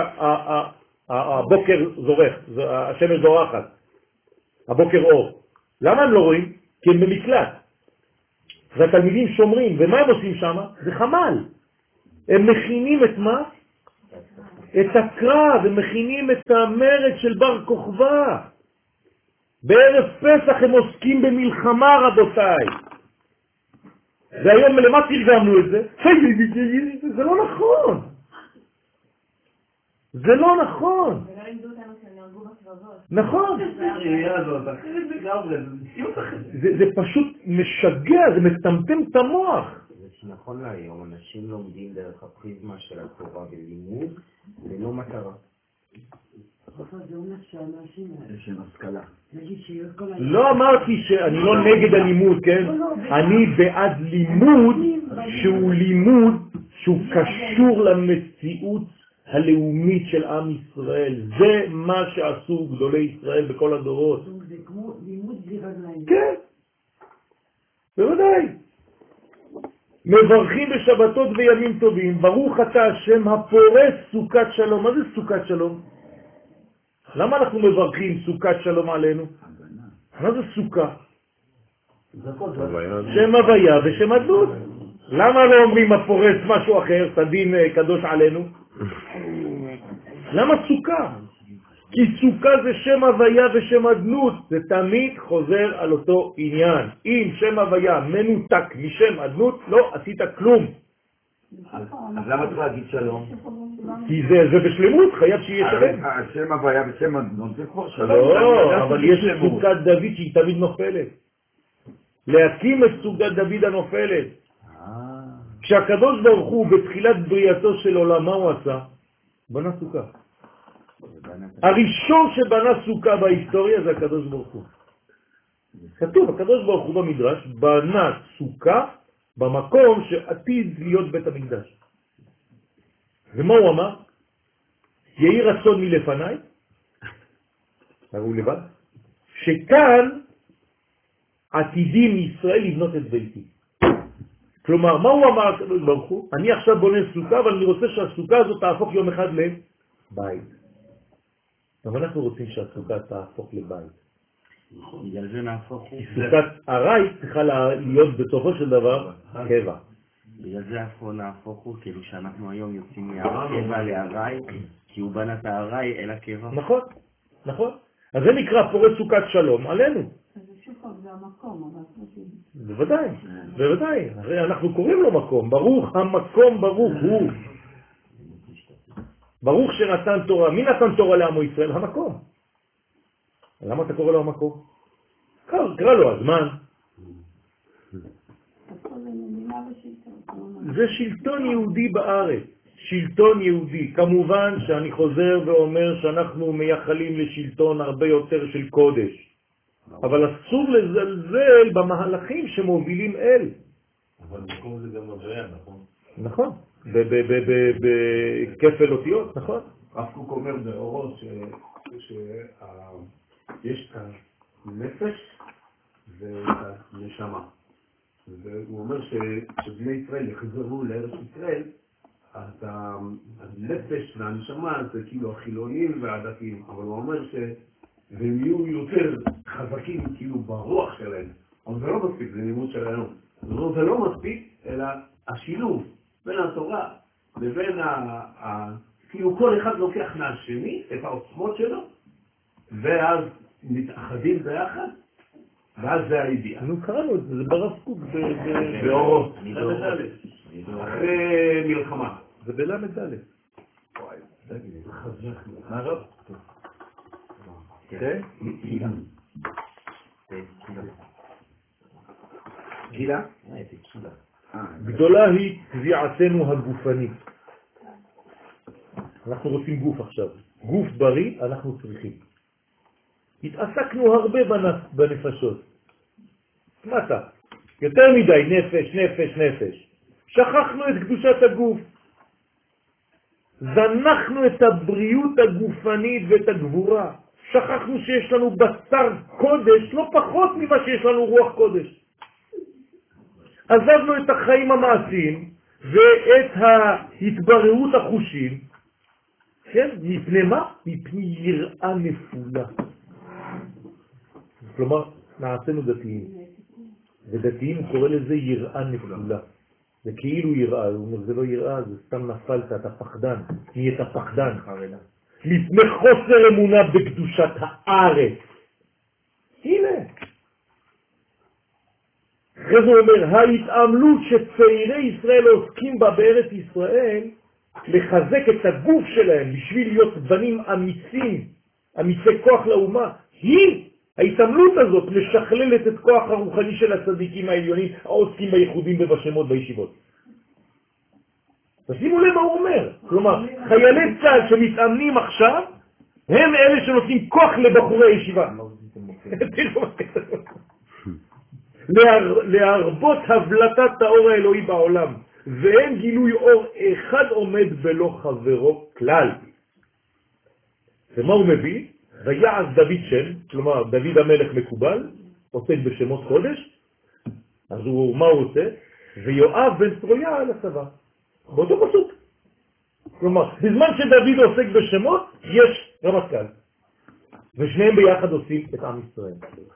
B: שהבוקר זורח, השמש זורחת, הבוקר אור. למה הם לא רואים? כי הם במקלט. והתלמידים שומרים, ומה הם עושים שם? זה חמל. הם מכינים את מה? את הקרב, הם מכינים את המרד של בר כוכבא. בערב פסח הם עוסקים במלחמה, רבותיי. והיום למה תרגמנו את זה? זה לא נכון. זה לא נכון.
G: ולא לימדו אותנו שנהרגו בקרבות.
B: נכון. זה פשוט משגע, זה מטמטם את המוח.
C: זה שנכון להיום, אנשים לומדים דרך הפריזמה של התורה בלימוד, ללא מטרה.
F: זה אומר שאנשים...
D: יש להם השכלה.
B: לא אמרתי שאני לא נגד הלימוד, כן? אני בעד לימוד שהוא לימוד שהוא קשור למציאות הלאומית של עם ישראל. זה מה שעשו גדולי ישראל בכל הדורות.
F: זה כמו לימוד בלי רגליים.
B: כן, בוודאי. מברכים בשבתות וימים טובים, ברוך אתה השם הפורס סוכת שלום. מה זה סוכת שלום? למה אנחנו מברכים סוכת שלום עלינו? מה זה סוכה? שם הוויה ושם אדנות. למה לא אומרים הפורס משהו אחר, תדין קדוש עלינו? למה סוכה? כי סוכה זה שם הוויה ושם אדנות, זה תמיד חוזר על אותו עניין. אם שם הוויה מנותק משם אדנות, לא עשית כלום.
D: אז למה צריך להגיד שלום?
B: כי זה בשלמות, חייב שיהיה שלם.
D: השם הוויה ושם אדנות זה כבר שלום.
B: לא, אבל יש סוכת דוד שהיא תמיד נופלת. להקים את סוכת דוד הנופלת. כשהקדוש ברוך הוא בתחילת בריאתו של עולם, מה הוא עשה? בנה סוכה. הראשון שבנה סוכה בהיסטוריה זה הקדוש ברוך הוא. כתוב, הקדוש ברוך הוא במדרש בנה סוכה במקום שעתיד להיות בית המקדש. ומה הוא אמר? יהי רצון מלפניי, הוא לבד, שכאן עתידים ישראל לבנות את ביתי. כלומר, מה הוא אמר הקדוש ברוך הוא? אני עכשיו בונה סוכה, אבל אני רוצה שהסוכה הזאת תהפוך יום אחד לבית. אבל אנחנו רוצים שהסוכה תהפוך לבית.
C: בגלל זה נהפוך הוא.
B: סוכת הרי צריכה להיות בסופו של דבר קבע.
C: בגלל זה נהפוך הוא, כאילו שאנחנו היום יוצאים מהקבע להרי, כי הוא בנה את הרי אל הקבע.
B: נכון, נכון. אז זה נקרא פורץ סוכת שלום עלינו.
F: אז שוב, זה המקום, אבל...
B: בוודאי, בוודאי. הרי אנחנו קוראים לו מקום. ברוך המקום, ברוך הוא. ברוך שנתן תורה. מי נתן תורה לעמו ישראל? המקום. למה אתה קורא לו המקום? קרא לו הזמן. זה שלטון יהודי בארץ. שלטון יהודי. כמובן שאני חוזר ואומר שאנחנו מייחלים לשלטון הרבה יותר של קודש. אבל אסור לזלזל במהלכים שמובילים אל.
A: אבל מקום זה גם מבריאה, נכון?
B: נכון. בכפל אותיות, נכון.
H: הרב קוק אומר באורות שיש את הנפש ואת הנשמה. והוא אומר שבני ישראל יחזרו לארץ ישראל, אז הנפש והנשמה זה כאילו החילונים והדתיים. אבל הוא אומר והם יהיו יותר חזקים כאילו ברוח שלהם. אבל זה לא מספיק, זה לימוד שלנו. זה לא מספיק, אלא השילוב בין התורה לבין כאילו כל אחד לוקח מהשני את העוצמות שלו, ואז מתאחדים ביחד, ואז זה הידיעה.
B: נו, קראנו את זה, זה ברב קוק
H: באורות. אחרי מלחמה.
B: זה בלמד ד'.
H: וואי, זה חזק.
B: מה רב?
C: כן?
D: גילה?
B: גדולה היא תביעתנו הגופנית. אנחנו רוצים גוף עכשיו. גוף בריא אנחנו צריכים. התעסקנו הרבה בנפשות. שמעת? יותר מדי נפש, נפש, נפש. שכחנו את קדושת הגוף. זנחנו את הבריאות הגופנית ואת הגבורה. שכחנו שיש לנו בשר קודש, לא פחות ממה שיש לנו רוח קודש. עזבנו את החיים המעשיים ואת ההתבררות החושים, כן? מפני מה? מפני יראה נפולה. כלומר, נעשינו דתיים. ודתיים קורא לזה יראה נפולה. זה כאילו יראה, הוא אומר, זה לא יראה, זה סתם נפלת, אתה פחדן. נהיית פחדן. מפני חוסר אמונה בקדושת הארץ. הנה. אחרי זה אומר, ההתעמלות שצעירי ישראל עוסקים בה בארץ ישראל, לחזק את הגוף שלהם בשביל להיות בנים אמיצים, אמיצי כוח לאומה, היא ההתעמלות הזאת משכללת את כוח הרוחני של הצדיקים העליונים העוסקים בייחודים ובשמות בישיבות. תשימו לב מה הוא אומר. כלומר, חיילי צה"ל שמתאמנים עכשיו, הם אלה שנותנים כוח לבחורי הישיבה. להרבות הבלטת האור האלוהי בעולם, ואין גילוי אור אחד עומד בלא חברו כלל. ומה הוא מביא? ויעש דוד שם, כלומר דוד המלך מקובל, עוסק בשמות קודש, אז מה הוא עושה? ויואב בן צרויה על הצבא. באותו פסוק. כלומר, בזמן שדוד עוסק בשמות, יש רמטכ"ל. ושניהם ביחד עושים את עם ישראל.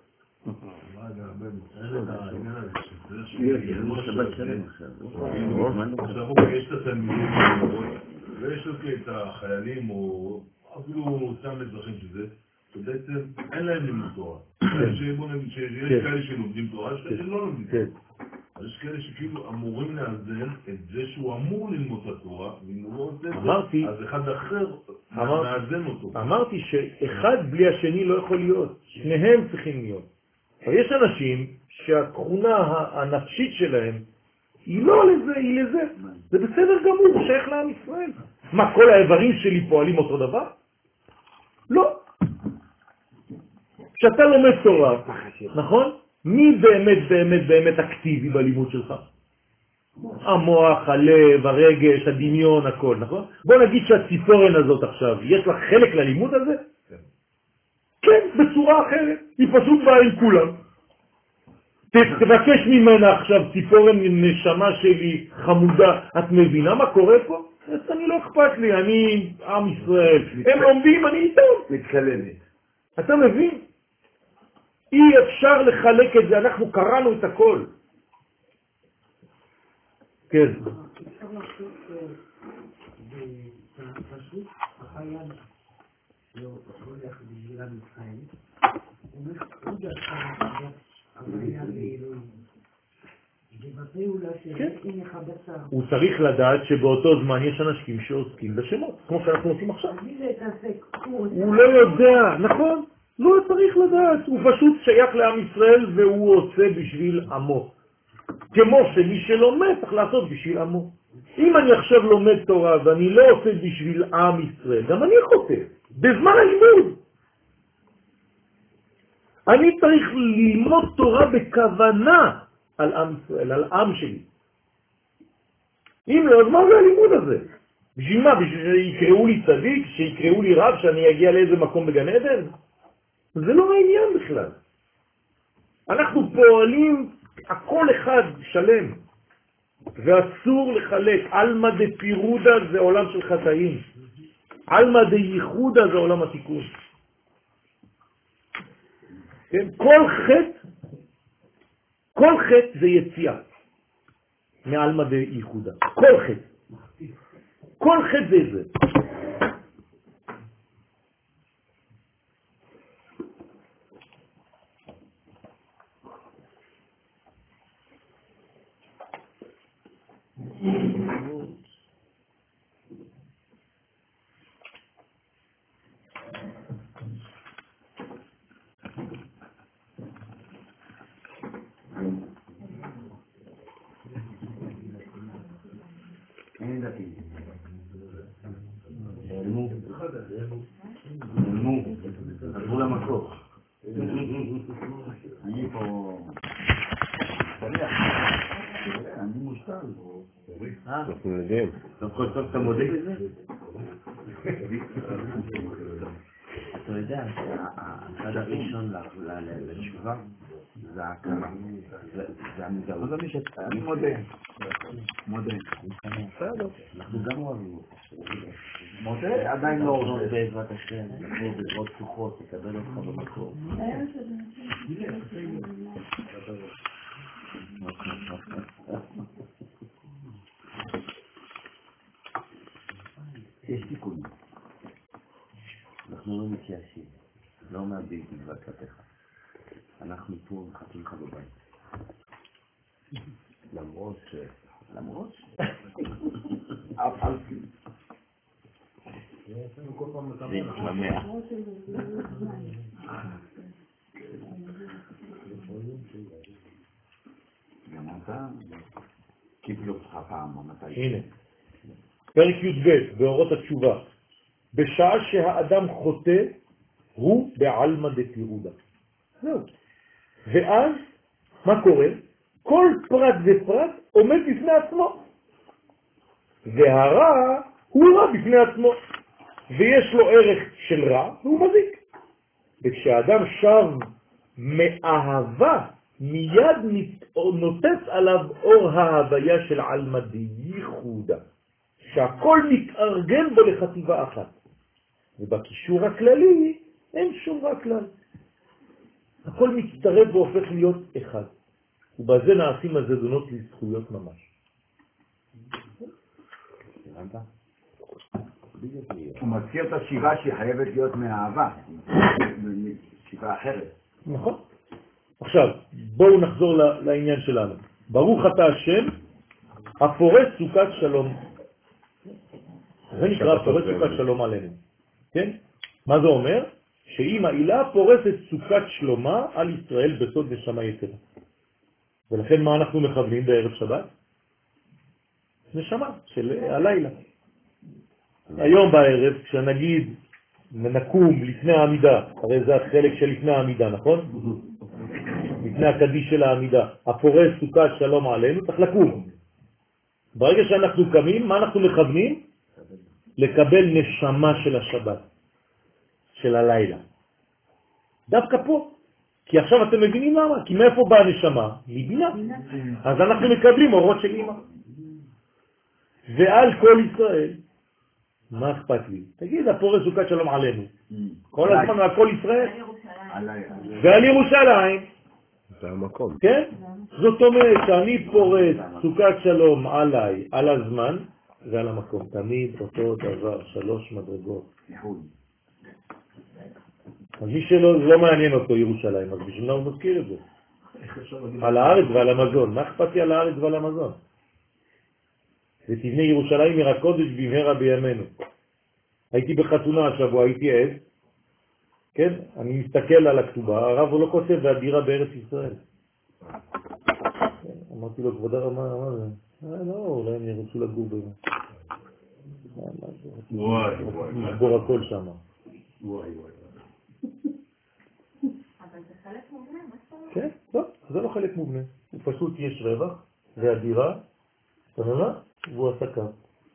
A: יש את התלמידים ויש את החיילים או אפילו סתם אזרחים שזה, שבעצם אין להם לימוד תורה. יש כאלה שלומדים תורה, יש כאלה שלא לומדים תורה. אז יש כאלה שכאילו אמורים לאזן את זה שהוא אמור ללמוד את התורה, ואם הוא לא עושה את זה, אז אחד אחר מאזן אותו.
B: אמרתי שאחד בלי השני לא יכול להיות, שניהם צריכים להיות. אבל יש אנשים שהתכונה הנפשית שלהם היא לא לזה, היא לזה. זה בסדר גמור, הוא שייך לעם ישראל. מה, כל האיברים שלי פועלים אותו דבר? לא. כשאתה לומד תורה, נכון? מי באמת אקטיבי בלימוד שלך? המוח, הלב, הרגש, הדמיון, הכל, נכון? בוא נגיד שהציפורן הזאת עכשיו, יש לה חלק ללימוד הזה? כן, בצורה אחרת. היא פשוט באה עם כולם. תבקש ממנה עכשיו, ציפורן נשמה שלי, חמודה, את מבינה מה קורה פה? אני לא אכפת לי, אני עם ישראל. הם לומדים, אני איתם.
H: מתקלמת.
B: אתה מבין? אי אפשר לחלק את זה, אנחנו קראנו את הכל. כן.
F: אפשר לחשוב פשוט החייל לא הולך בשביל עם ישראל, הוא דווקא החוויה לאלוהים.
B: הוא צריך לדעת שבאותו זמן יש אנשים שעוסקים בשמות, כמו שאנחנו עושים עכשיו. הוא לא יודע, נכון? לא צריך לדעת, הוא פשוט שייך לעם ישראל והוא עושה בשביל עמו. כמו שמי שלומד צריך לעשות בשביל עמו. אם אני עכשיו לומד תורה ואני לא עושה בשביל עם ישראל, גם אני חוטא, בזמן הלימוד. אני צריך ללמוד תורה בכוונה על עם ישראל, על עם שלי. אם לא, אז מה זה הלימוד הזה? בשביל מה? בשביל שיקראו לי צדיק, שיקראו לי רב, שאני אגיע לאיזה מקום בגן עדן? זה לא העניין בכלל. אנחנו פועלים, הכל אחד שלם, ואסור לחלק. אלמא דפירודה זה עולם של חטאים. אלמא דייחודה זה עולם התיקון. כן? כל חטא זה יציאה מאלמא דייחודה. כל חטא. כל חטא זה זה.
D: עזבו למקור. אני פה... אני מושתל.
B: אנחנו יודעים.
D: סוף כל סוף אתה מודה בזה?
C: אתה יודע, הצד הראשון לתשובה זה ההכרה, זה המודעות.
D: אני מודה. מודה.
C: אנחנו גם אוהבים.
D: מודה עדיין לא עושה.
C: בעזרת השם, לבוא בעזרות פתוחות, לקבל אותך במקור. יש תיקונים. אנחנו לא מתייאשים, לא מאבדים תקווה כלפיך. אנחנו פה מחכים לך בבית. למרות ש...
D: אף על פי.
C: זה מתממח.
D: גם אתה קיבלו אותך פעם, מתי?
B: הנה, פרק י"ב באורות התשובה. בשעה שהאדם חוטא, הוא בעלמא דפירודה. זהו. ואז, מה קורה? כל פרט ופרט עומד בפני עצמו. והרע הוא רע בפני עצמו. ויש לו ערך של רע, והוא מזיק. וכשהאדם שב מאהבה, מיד נוטס עליו אור ההוויה של עלמא דייחודה. שהכל מתארגן בו לחטיבה אחת. ובקישור הכללי אין שום רע כלל. הכל מצטרף והופך להיות אחד. ובזה נעשים הזדונות לזכויות ממש.
D: הוא מזכיר את השיבה שהיא חייבת להיות מהאהבה. שיבה אחרת.
B: נכון. עכשיו, בואו נחזור לעניין שלנו. ברוך אתה השם, הפורס סוכת שלום. זה נקרא פורס סוכת שלום עלינו. כן? מה זה אומר? שאם העילה פורסת סוכת שלומה על ישראל בסוד נשמה יתרה. ולכן מה אנחנו מכוונים בערב שבת? נשמה של הלילה. היום בערב, כשנגיד נקום לפני העמידה, הרי זה החלק של לפני העמידה, נכון? לפני הקדיש של העמידה. הפורש סוכת שלום עלינו, צריך לקום. ברגע שאנחנו קמים, מה אנחנו מכוונים? לקבל נשמה של השבת, של הלילה. דווקא פה. כי עכשיו אתם מבינים למה? כי מאיפה באה נשמה? מבינה. אז אנחנו מקבלים אורות של אמא. ועל כל ישראל, מה אכפת לי? תגיד, הפורש סוכת שלום עלינו. כל הזמן על כל ישראל. ועל ירושלים.
I: זה המקום.
B: כן? זאת אומרת שאני פורש סוכת שלום עליי, על הזמן ועל המקום. תמיד אותו דבר, 3 מדרגות. אז מי שלא מעניין אותו ירושלים, אז בשביל מה הוא מזכיר את זה? על הארץ ועל המזון. מה אכפת לי על הארץ ועל המזון? ותבנה ירושלים עיר הקודש במהרה בימינו. הייתי בחתונה השבוע, הייתי עד, כן? אני מסתכל על הכתובה, הרב הוא לא כותב והדירה בארץ ישראל. אמרתי לו, כבוד הרב, מה זה? לא, אולי הם ירצו לגור במה. נסבור הכל שם.
G: אבל זה חלק מובנה, מה שאתה אומר?
B: כן, לא, זה לא חלק מובנה. פשוט יש רווח, והדירה, אתה יודע מה? והוא עשה כאן.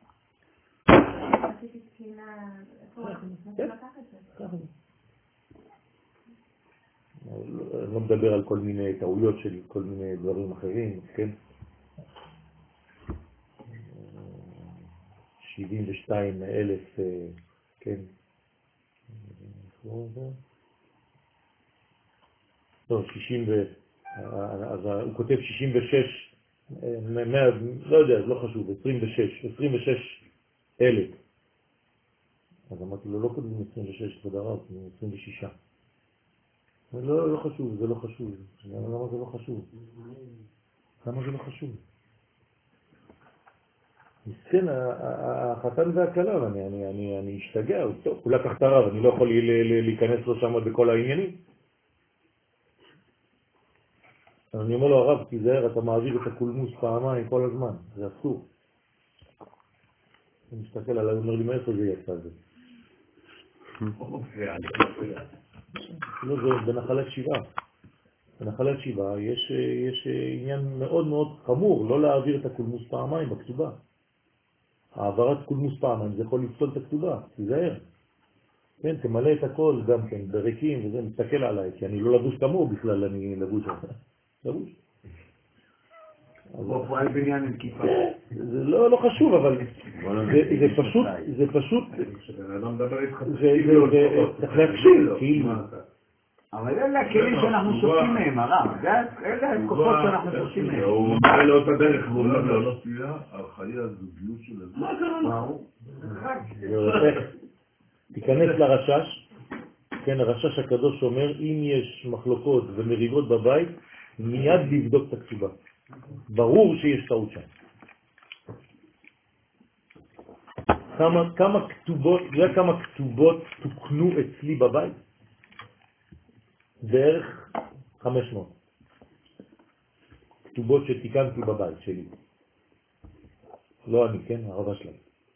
G: עשיתי תקינה, איפה אנחנו לקח את זה?
B: ככה. אני לא מדבר על כל מיני טעויות שלי, כל מיני דברים אחרים, כן? 72,000, כן? לא, 60 אז הוא כותב 66, לא יודע, לא חשוב, 26,000. אז אמרתי לו, לא כותבים 26, כבוד הרב, 26. לא חשוב, זה לא חשוב. למה זה לא חשוב? למה זה לא חשוב? מסכן, החתן והכלה, אני אשתגע, טוב, הוא לקח את הרב, אני לא יכול להיכנס לו שם בכל העניינים. אני אומר לו, הרב, תיזהר, אתה מעביר את הקולמוס פעמיים כל הזמן, זה אסור. אני מסתכל עליי, הוא אומר לי, מאיפה זה יצא זה? לא, זה בנחלת שבעה. בנחלת שבעה יש עניין מאוד מאוד חמור, לא להעביר את הקולמוס פעמיים בכתובה. העברת קולמוס פעמיים זה יכול לפסול את הכתובה, תיזהר. כן, תמלא את הכל גם כן, בריקים וזה, מסתכל עליי, כי אני לא לבוש כמוהו בכלל, אני לבוש. לבוש.
D: הוא פועל בעניין עם כיפה.
B: זה לא חשוב, אבל זה פשוט, צריך להקשיב, כאילו.
D: אבל אלה הכלים שאנחנו שופטים מהם, הרב. אלה הכוחות שאנחנו שופטים מהם.
A: הוא מראה לו את הדרך, הוא לא תפילה על חיי הזוגיות של זה.
D: מה קרה?
B: תיכנס לרשש, כן, הרשש הקדוש אומר, אם יש מחלוקות ומריבות בבית, מיד לבדוק את הכתובה. ברור שיש טעות שם. כמה כתובות תוקנו אצלי בבית? בערך 500 כתובות שתיקנתי בבית שלי. לא אני, כן, הרב אשלג.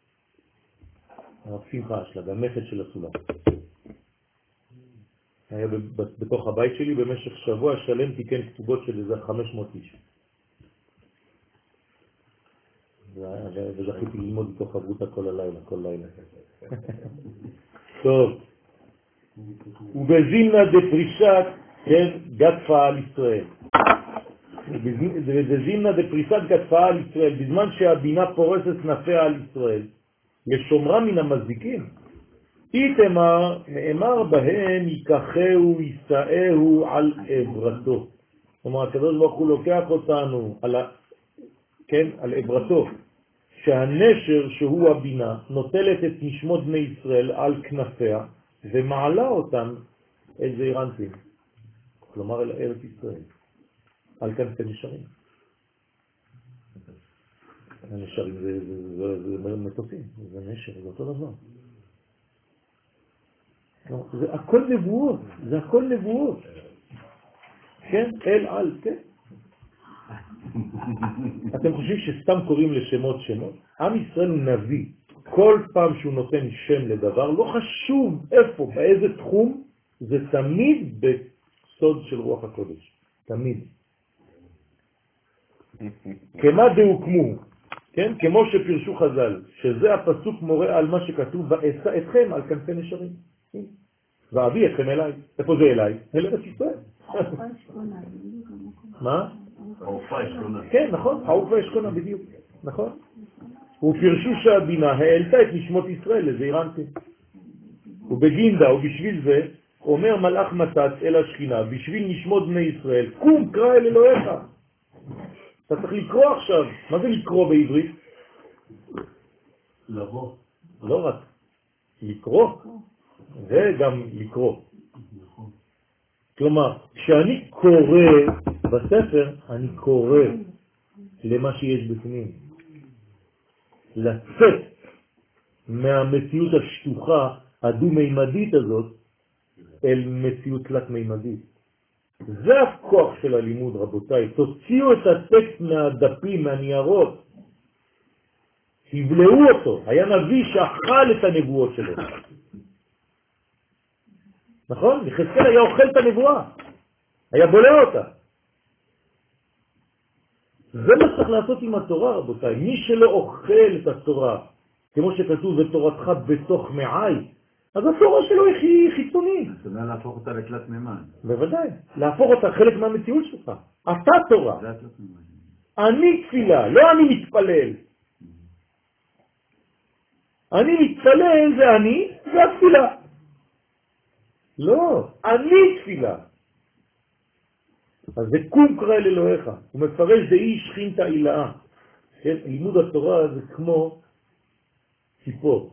B: הרב שמחה אשלג, המפת של הסולם. היה בתוך הבית שלי במשך שבוע שלם תיקן כתובות של איזה 500 איש. וזכיתי ללמוד איתו חברותה כל הלילה, כל לילה. טוב. ובזימנה דפריסת, כן, גדפה על ישראל. ובזימנה דפריסת גדפה על ישראל, בזמן שהבינה פורסת נפיה על ישראל, לשומרה מן המזיקים. איתמר, נאמר בהם, ייקחהו, יישאהו על עברתו. זאת אומרת, הקדוש ברוך הוא לוקח אותנו על עברתו, שהנשר שהוא הבינה נוטלת את נשמות בני ישראל על כנפיה ומעלה אותם אל זעירנטים, כלומר אל ארץ ישראל, על כנפי נשרים. הנשרים זה מטוסים, זה נשר, זה אותו דבר. זה הכל נבואות, זה הכל נבואות. כן, אל על, כן. אתם חושבים שסתם קוראים לשמות שמות? עם ישראל הוא נביא. כל פעם שהוא נותן שם לדבר, לא חשוב איפה, באיזה תחום, זה תמיד בסוד של רוח הקודש. תמיד. כמה דהוקמו, כן? כמו שפרשו חז"ל, שזה הפסוק מורה על מה שכתוב, ואשא אתכם על כנפי נשרים. ואביא אתכם אליי. איפה זה אליי? אל ארץ ישראל. מה?
H: העופה אשכונה.
B: כן, נכון, העופה אשכונה בדיוק. נכון. ופרשו שהבינה העלתה את נשמות ישראל לזעיר אנפין. ובגינדה, ובשביל זה, אומר מלאך מצץ אל השכינה, בשביל נשמות בני ישראל, קום קרא אל אלוהיך. אתה צריך לקרוא עכשיו. מה זה לקרוא בעברית?
H: לבוא.
B: לא רק. לקרוא. זה גם לקרוא. כלומר, כשאני קורא בספר, אני קורא למה שיש בפנים. לצאת מהמציאות השטוחה, הדו-מימדית הזאת, אל מציאות תלת-מימדית. זה הכוח של הלימוד, רבותיי. תוציאו את הטקסט מהדפים, מהניירות. תבלעו אותו. היה נביא שאכל את הנבואות שלו. נכון? יחזקאל היה אוכל את הנבואה. היה בולע אותה. זה מה צריך לעשות עם התורה, רבותיי. מי שלא אוכל את התורה, כמו שכתוב, ותורתך בתוך מעי, אז התורה שלו היא חיצונית.
D: זאת אומרת להפוך אותה לתלת מימד.
B: בוודאי. להפוך אותה חלק מהמציאות שלך. אתה תורה.
D: זה התלת מימד.
B: אני תפילה, לא אני מתפלל. אני מתפלל זה אני, זה התפילה. לא, אני תפילה. אז זה קום קרא אל אלוהיך. הוא מפרש דאי שכינתא אילאה. כן? לימוד התורה זה כמו ציפור.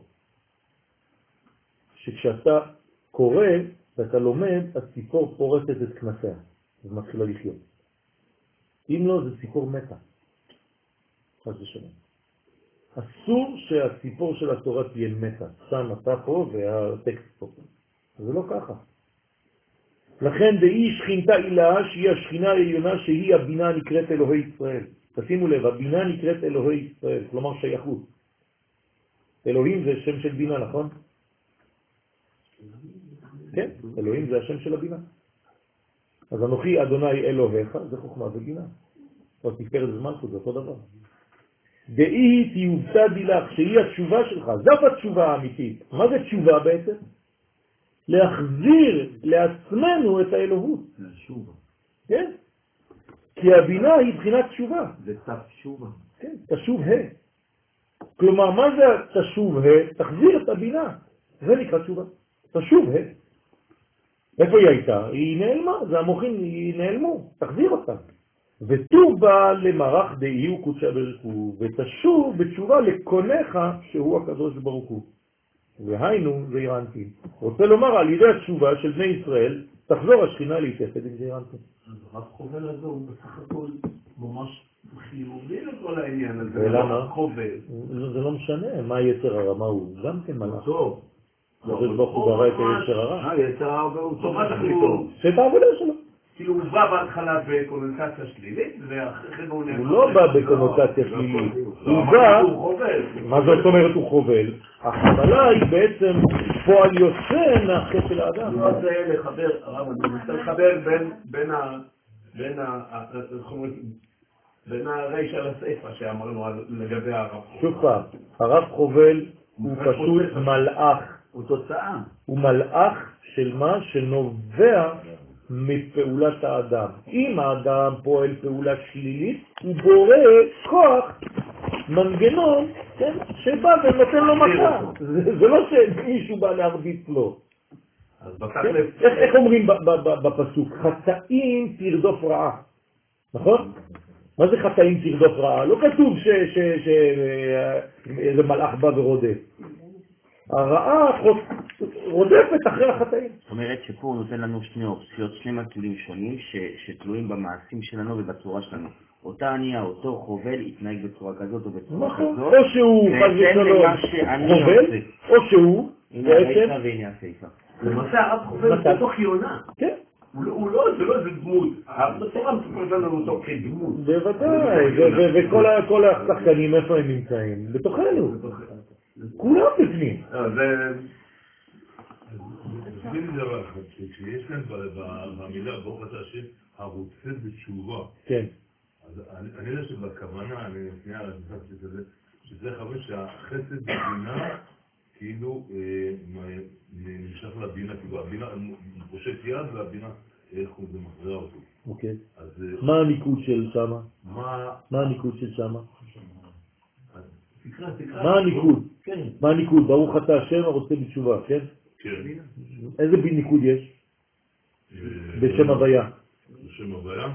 B: שכשאתה קורא ואתה לומד, הציפור פורסת את כנפיה. ומתחילה לחיות. אם לא, זה ציפור מתה. חס ושלום. אסור שהציפור של התורה תהיה מתה. שם אתה פה והטקסט פה. זה לא ככה. לכן דאי שכינתא אילאה, שהיא השכינה העליונה, שהיא הבינה נקראת אלוהי ישראל. תשימו לב, הבינה נקראת אלוהי ישראל, כלומר שייכות. אלוהים זה שם של בינה, נכון? כן, אלוהים זה השם של הבינה. אז אנוכי אדוני אלוהיך, זה חוכמה ובינה. או תפארת זמן, זה אותו דבר. דאי תיובתא דילך, שהיא התשובה שלך, זאת התשובה האמיתית. מה זה תשובה בעצם? להחזיר לעצמנו את האלוהות.
D: זה תשובה.
B: כן? כי הבינה היא בחינת תשובה.
D: זה תשובה.
B: כן, תשוב ה'. כלומר, מה זה תשוב ה'? תחזיר את הבינה. זה נקרא תשובה. תשוב ה'. איפה היא הייתה? היא נעלמה, זה המוחים, היא נעלמו. תחזיר אותה. ותובה למערך דאי וקודשה ברכו, ותשוב בתשובה לקונך שהוא הקדוש ברוך הוא. והיינו זעיר אנפין. רוצה לומר, על ידי התשובה של בני ישראל, תחזור השכינה להתייחד עם זעיר אנפין.
H: אז הרב חובל הזה הוא בסך הכל ממש חיובי לכל העניין הזה.
B: ולמה?
H: חובל.
B: זה לא משנה, מה היצר הרע, מה הוא? גם כן מלאך.
H: טוב.
B: הקדוש ברוך הוא ברא את היצר הרע.
D: יצר הרע הוא
H: טוב, מה תחליטו?
B: שאת העבודה שלו.
H: כאילו הוא בא בהתחלה בקונוטציה שלילית, ואחרי כן הוא
B: הוא לא בא בקונוטציה שלילית. הוא בא... מה זאת אומרת הוא חובל? החבלה היא בעצם פועל יוצא מהחטא של האדם.
H: הוא רוצה לחבר, הרב, אני רוצה לחבר בין הריש על הספר שאמרנו לגבי הרב.
B: שוב פעם, הרב חובל הוא פשוט מלאך.
D: הוא תוצאה.
B: הוא מלאך של מה שנובע מפעולת האדם. אם האדם פועל פעולה שלילית, הוא בורא כוח, מנגנון, כן, שבא ונותן לו מכה. זה לא שמישהו בא להרביץ לו.
H: אז בתכלס...
B: איך אומרים בפסוק? חטאים תרדוף רעה. נכון? מה זה חטאים תרדוף רעה? לא כתוב שאיזה מלאך בא ורודף. הרעה רודפת אחרי החטאים.
C: זאת אומרת שפה הוא נותן לנו שני אופציות, שני מסלולים שונים שתלויים במעשים שלנו ובצורה שלנו. אותה ענייה, אותו חובל יתנהג בצורה כזאת או בצורה כזאת.
B: או שהוא חס ושלום חובל, או שהוא בעצם...
C: והנה הסעיפה.
H: למעשה הרב חובל בתוך יונה.
B: כן.
H: הוא לא, זה לא איזה דמות. התורה מספרת לנו אותו כדמות.
B: בוודאי, וכל השחקנים איפה הם נמצאים? בתוכנו. כולם בפנים.
A: תסביר לי דבר אחד, כשיש כאן במילה ברוך אתה השם הרוצה בתשובה.
B: כן.
A: אז אני יודע שבכוונה, אני שנייה על הדפסתי את זה, שזה חבר שהחסד בבינה כאילו נמשך לבינה, כאילו הבינה פושט יד והבינה איך זה מחזרה אותו.
B: אוקיי. מה הניקוד של שמה? מה הניקוד של שמה? מה הניקוד? מה הניקוד? ברוך אתה השם הרוצה בתשובה, כן?
A: כן.
B: איזה ניקוד יש? בשם הוויה.
A: בשם הוויה?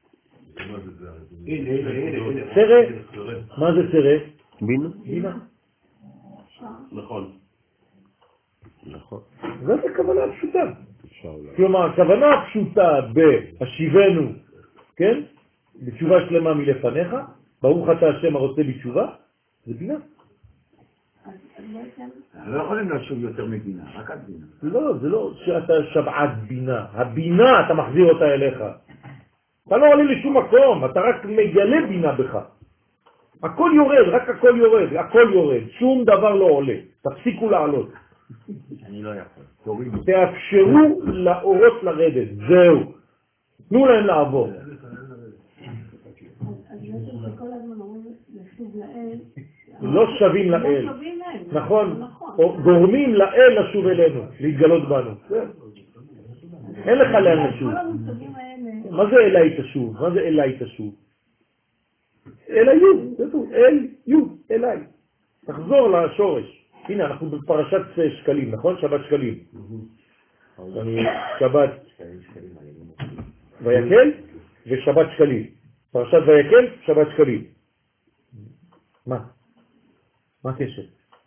B: סרה? מה זה סרה?
H: בינה?
B: בינה.
H: נכון.
B: נכון. זאת הכוונה הפשוטה. כלומר, הכוונה הפשוטה בהשיבנו, כן? בתשובה שלמה מלפניך, ברוך אתה השם הרוצה בתשובה, זה בינה.
D: לא יכולים לשוב יותר מבינה, רק עד בינה.
B: לא, זה לא שאתה שבעת בינה. הבינה, אתה מחזיר אותה אליך. אתה לא עולה לשום מקום, אתה רק מגלה בינה בך. הכל יורד, רק הכל יורד, הכל יורד. שום דבר לא עולה. תפסיקו לעלות.
C: אני לא יכול.
B: תאפשרו לאורות לרדת, זהו. תנו להם לעבור.
F: אז בעצם שכל הזמן אומרים לשוב לאל.
B: לא שווים לאל.
F: לא שווים להם.
B: נכון. גורמים לאל לשוב אלינו, להתגלות בנו. אין לך לאן לשוב.
F: כל המושגים האלה.
B: מה זה אליי תשוב? מה זה אליי תשוב? אליי י', אליי. תחזור לשורש. הנה, אנחנו בפרשת שקלים, נכון? שבת שקלים. שבת ויקל ושבת שקלים. פרשת ויקל, שבת שקלים. מה? מה הקשר?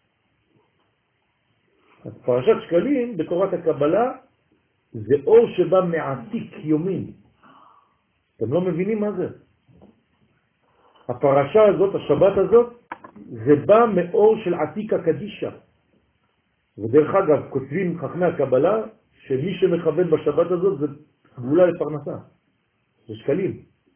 B: אז פרשת שקלים בתורת הקבלה זה אור שבא מעתיק יומין. אתם לא מבינים מה זה. הפרשה הזאת, השבת הזאת, זה בא מאור של עתיקה קדישה. ודרך אגב, כותבים חכמי הקבלה שמי שמכוון בשבת הזאת זה גאולה לפרנסה. זה שקלים.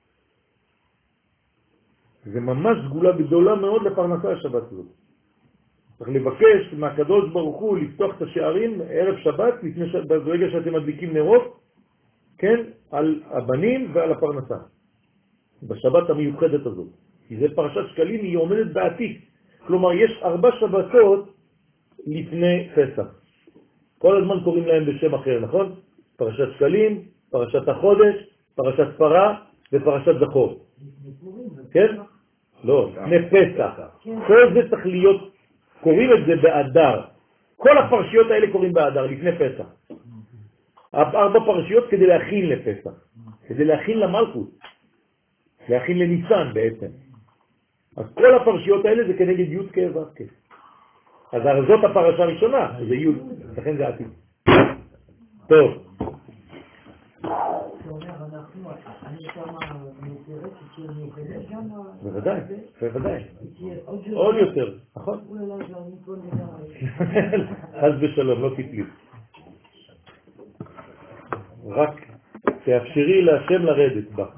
B: זה ממש סגולה גדולה מאוד לפרנסה השבת הזאת. צריך לבקש מהקדוש ברוך הוא לפתוח את השערים ערב שבת, ברגע שאתם מדליקים נרות, כן, על הבנים ועל הפרנסה. בשבת המיוחדת הזאת. כי זה פרשת שקלים, היא עומדת בעתיק. כלומר, יש 4 שבתות לפני פסח. כל הזמן קוראים להם בשם אחר, נכון? פרשת שקלים, פרשת החודש, פרשת פרה ופרשת זכור. כן? לא, לפני פסח. כל זה צריך להיות, קוראים את זה באדר. כל הפרשיות האלה קוראים באדר, לפני פסח. 4 פרשיות כדי להכין לפסח. כדי להכין למלכות. להכין לניסן בעצם. אז כל הפרשיות האלה זה כנגד י' כ' ו' כ'. אז זאת הפרשה הראשונה, זה י', לכן זה עתיד. טוב. בוודאי, בוודאי. עוד יותר, נכון? אז בשלום, לא תפלי. רק תאפשרי להשם לרדת בה.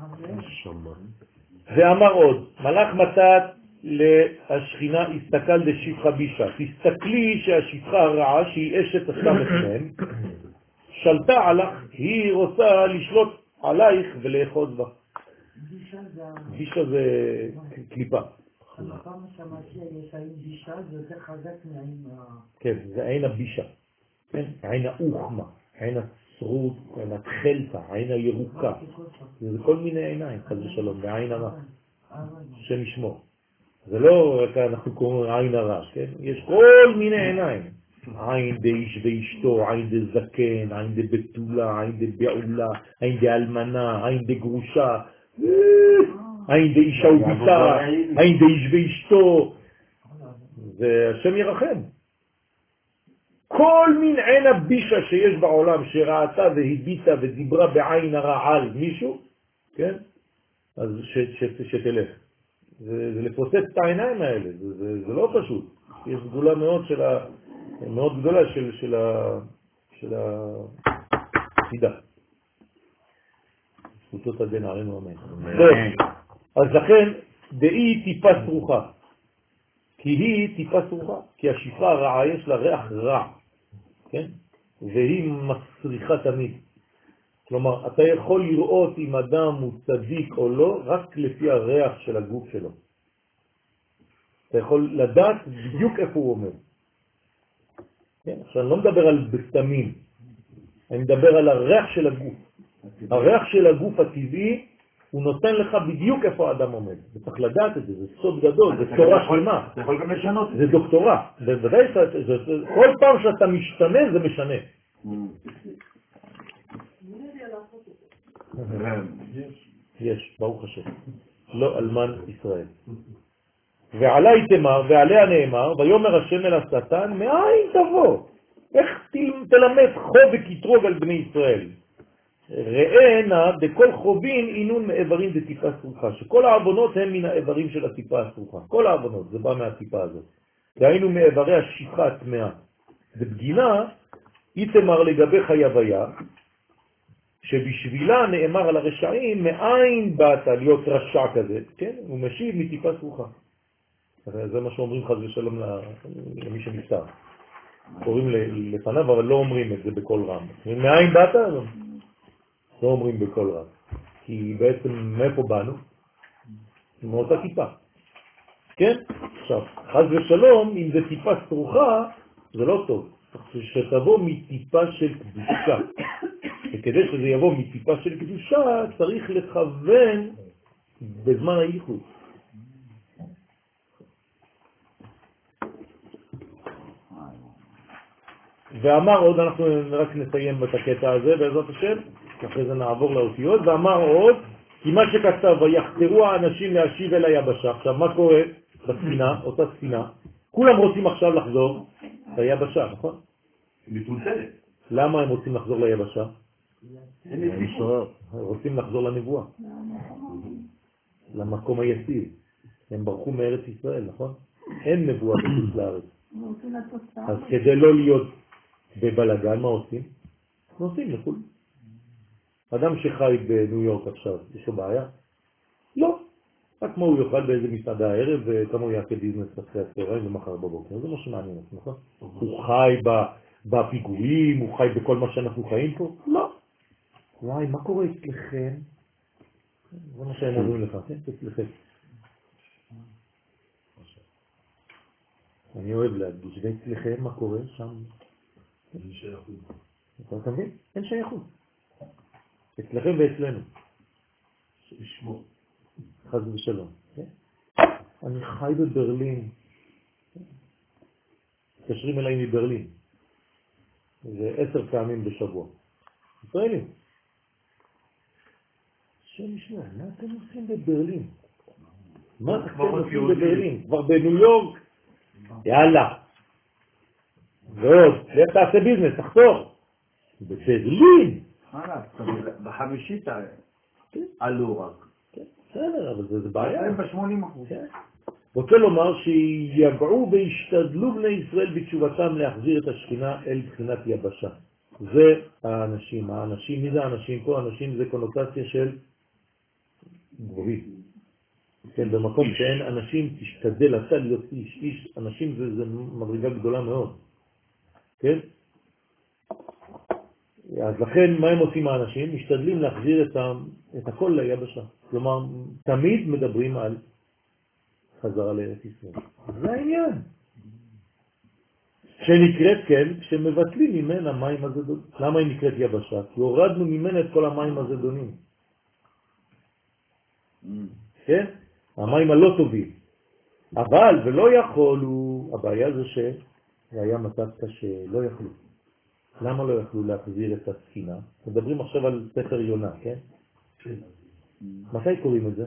B: ואמר עוד, מלאך מתת להשכינה הסתכל דשפחה בישה. תסתכלי שהשפחה הרעה שהיא אשת הסמ"ם שלטה עליך, היא רוצה לשלוט עלייך ולאחוז בה. בישה זה קליפה.
F: פעם שמעתי יש עין בישה, זה יותר חזק מעין
B: כן, זה עין הבישה. עין האוחמה, עין הצרות, עין התחלתה, עין הירוקה. זה כל מיני עיניים, חס ושלום, בעין הרע. שם ישמור. זה לא רק אנחנו קוראים עין הרע, כן? יש כל מיני עיניים. עין דאיש ואשתו, עין דזקן, עין דבתולה, עין דבעולה, עין דאלמנה, עין דגרושה, עין דאישה וביתה, עין דאיש ואשתו. והשם ירחם. כל מין עין הבישה שיש בעולם שראתה והביטה ודיברה בעין הרע על מישהו, כן? אז שתלך. זה לפוצץ את העיניים האלה, זה לא פשוט. יש סגולה מאוד גדולה של החידה. זכותות הדין עלינו אמן. אז לכן, דאי טיפה סרוחה. כי היא טיפה סרוחה, כי השפחה הרעה יש לה ריח רע, כן? והיא מסריחה תמיד. כלומר, אתה יכול לראות אם אדם הוא צדיק או לא, רק לפי הריח של הגוף שלו. אתה יכול לדעת בדיוק איפה הוא עומד. כן? עכשיו, אני לא מדבר על בסתמים, אני מדבר על הריח של הגוף. הריח של הגוף הטבעי, הוא נותן לך בדיוק איפה האדם עומד. וצריך לדעת את זה, זה סוד גדול, זה תורה שלמה.
D: אתה יכול גם לשנות.
B: זה דוקטורה. בוודאי, כל פעם שאתה משתנה, זה משנה. יש, ברוך השם. לא אלמן ישראל. ועלי תמר, ועליה נאמר, ויאמר השם אל השטן, מאין תבוא? איך תלמד חוב וכתרוג על בני ישראל? ראה נא דכל חובין אינון מאיברים דטיפה סרוחה, שכל העוונות הם מן האיברים של הטיפה הסרוחה. כל העוונות, זה בא מהטיפה הזאת. והיינו מאיברי השפחה הטמאה. בבגינה, איתמר לגבי חייביה, שבשבילה נאמר על הרשעים, מאין באת להיות רשע כזה, כן? הוא משיב מטיפה סרוחה. זה מה שאומרים חס ושלום למי שנפטר. קוראים לפניו, אבל לא אומרים את זה בכל רם. מאין באת? לא אומרים בכל רם. כי בעצם מאיפה באנו? מאותה טיפה. כן? עכשיו, חס ושלום, אם זה טיפה סרוחה, זה לא טוב. שתבוא מטיפה של קדושה. וכדי שזה יבוא מטיפה של קדושה, צריך לכוון בזמן הייחוד. ואמר עוד, אנחנו רק נסיים את הקטע הזה בעזרת השם, אחרי זה נעבור לאותיות, ואמר עוד, כי מה שכתב, ויחתרו האנשים להשיב אל היבשה. עכשיו, מה קורה בספינה, אותה ספינה? כולם רוצים עכשיו לחזור ליבשה, נכון?
E: מטולטלת.
B: למה הם רוצים לחזור ליבשה? הם רוצים לחזור לנבואה, למקום היציב. הם ברחו מארץ ישראל, נכון? אין נבואה בחוץ לארץ. אז כדי לא להיות בבלגן, מה עושים? נוסעים לחו"ל. אדם שחי בניו יורק עכשיו, יש לו בעיה? לא. רק מה הוא יאכל באיזה מסעדה הערב, וכמה הוא יעשה ביזנס אחרי הצהריים ומחר בבוקר. זה מה שמעניין, נכון? הוא חי בפיגועים, הוא חי בכל מה שאנחנו חיים פה? לא. וואי, מה קורה אצלכם? זה מה שהם אומרים לך, כן? אצלכם. אני אוהב להדגיש, ואצלכם מה קורה שם?
A: אין שייכות.
B: אתה מבין? אין שייכות. אצלכם ואצלנו.
A: לשמור.
B: חס ושלום. אני חי בברלין. מתקשרים אליי מברלין. זה 10 פעמים בשבוע. ישראלים. שם ישמע, מה אתם עושים בברלין? מה אתם עושים בברלין? כבר בניו יורק? יאללה. ועוד, לך תעשה ביזנס, תחתור. בברלין.
D: בחמישית עלו רק.
B: בסדר, אבל זה בעיה.
D: הם ב-80%.
B: רוצה לומר שיגעו והשתדלו בני ישראל בתשובתם להחזיר את השכינה אל בחינת יבשה. זה האנשים. האנשים, מי זה האנשים פה? האנשים זה קונוטציה של גבוהים. כן, במקום שאין אנשים, תשתדל אתה להיות איש. אנשים זה מדרגה גדולה מאוד. כן? אז לכן, מה הם עושים האנשים? משתדלים להחזיר את הכל ליבשה. כלומר, תמיד מדברים על חזרה לארץ ישראל. זה העניין. שנקראת כן, כשמבטלים ממנה מים הזדונים. למה היא נקראת יבשה? כי הורדנו ממנה את כל המים הזדונים. כן? המים הלא טובים. אבל, ולא יכולו, הבעיה זה שהיה מצב קשה, לא יכלו. למה לא יכלו להחזיר את הספינה? מדברים עכשיו על ספר יונה, כן? מתי קוראים את זה?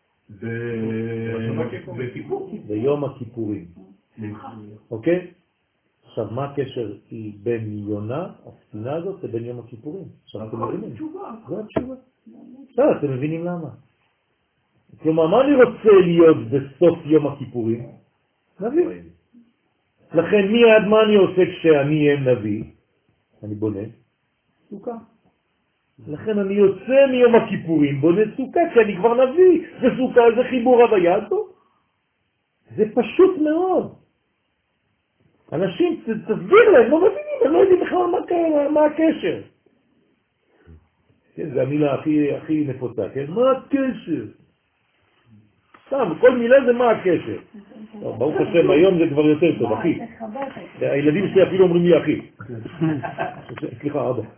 B: ביום הכיפורים. אוקיי? עכשיו, מה הקשר בין יונה, הספינה הזאת, לבין יום הכיפורים? עכשיו, אתם מבינים? זו התשובה. אתם מבינים למה? כלומר, מה אני רוצה להיות בסוף יום הכיפורים? נביא. לכן, מי עד מה אני עושה כשאני אהיה נביא? אני בונה סוכה. לכן אני יוצא מיום הכיפורים, בונה סוכה, כי אני כבר נביא. וסוכה זה חיבור הוויה טוב. זה פשוט מאוד. אנשים, תסביר להם, לא מבינים, הם לא יודעים בכלל מה הקשר. כן, זו המילה הכי נפוצה, כן? מה הקשר? סתם, כל מילה זה מה הקשר. ברוך השם, היום זה כבר יותר טוב, אחי. הילדים שלי אפילו אומרים לי אחי. סליחה, אבא.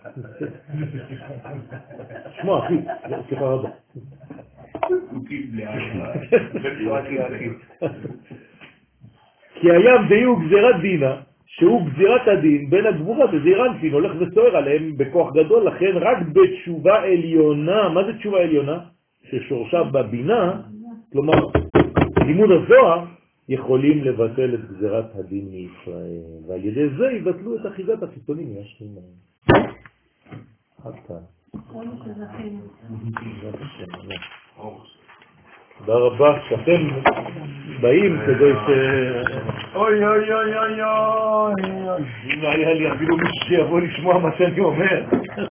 B: שמע, אחי. סליחה, אבא. כי הים דיהו גזירת דינה, שהוא גזירת הדין בין הגבורה וזעיר אנפין, הולך וסוער עליהם בכוח גדול, לכן רק בתשובה עליונה, מה זה תשובה עליונה? ששורשה בבינה, כלומר, לימוד הזוהר, יכולים לבטל את גזירת הדין מישראל, ועל ידי זה יבטלו את אחיזת החיצונים מהשכינה. עד כאן. תודה רבה שאתם באים כדי ש...
A: אוי אוי אוי אוי אוי.
B: אם היה לי אפילו מישהו שיבוא לשמוע מה שאני אומר.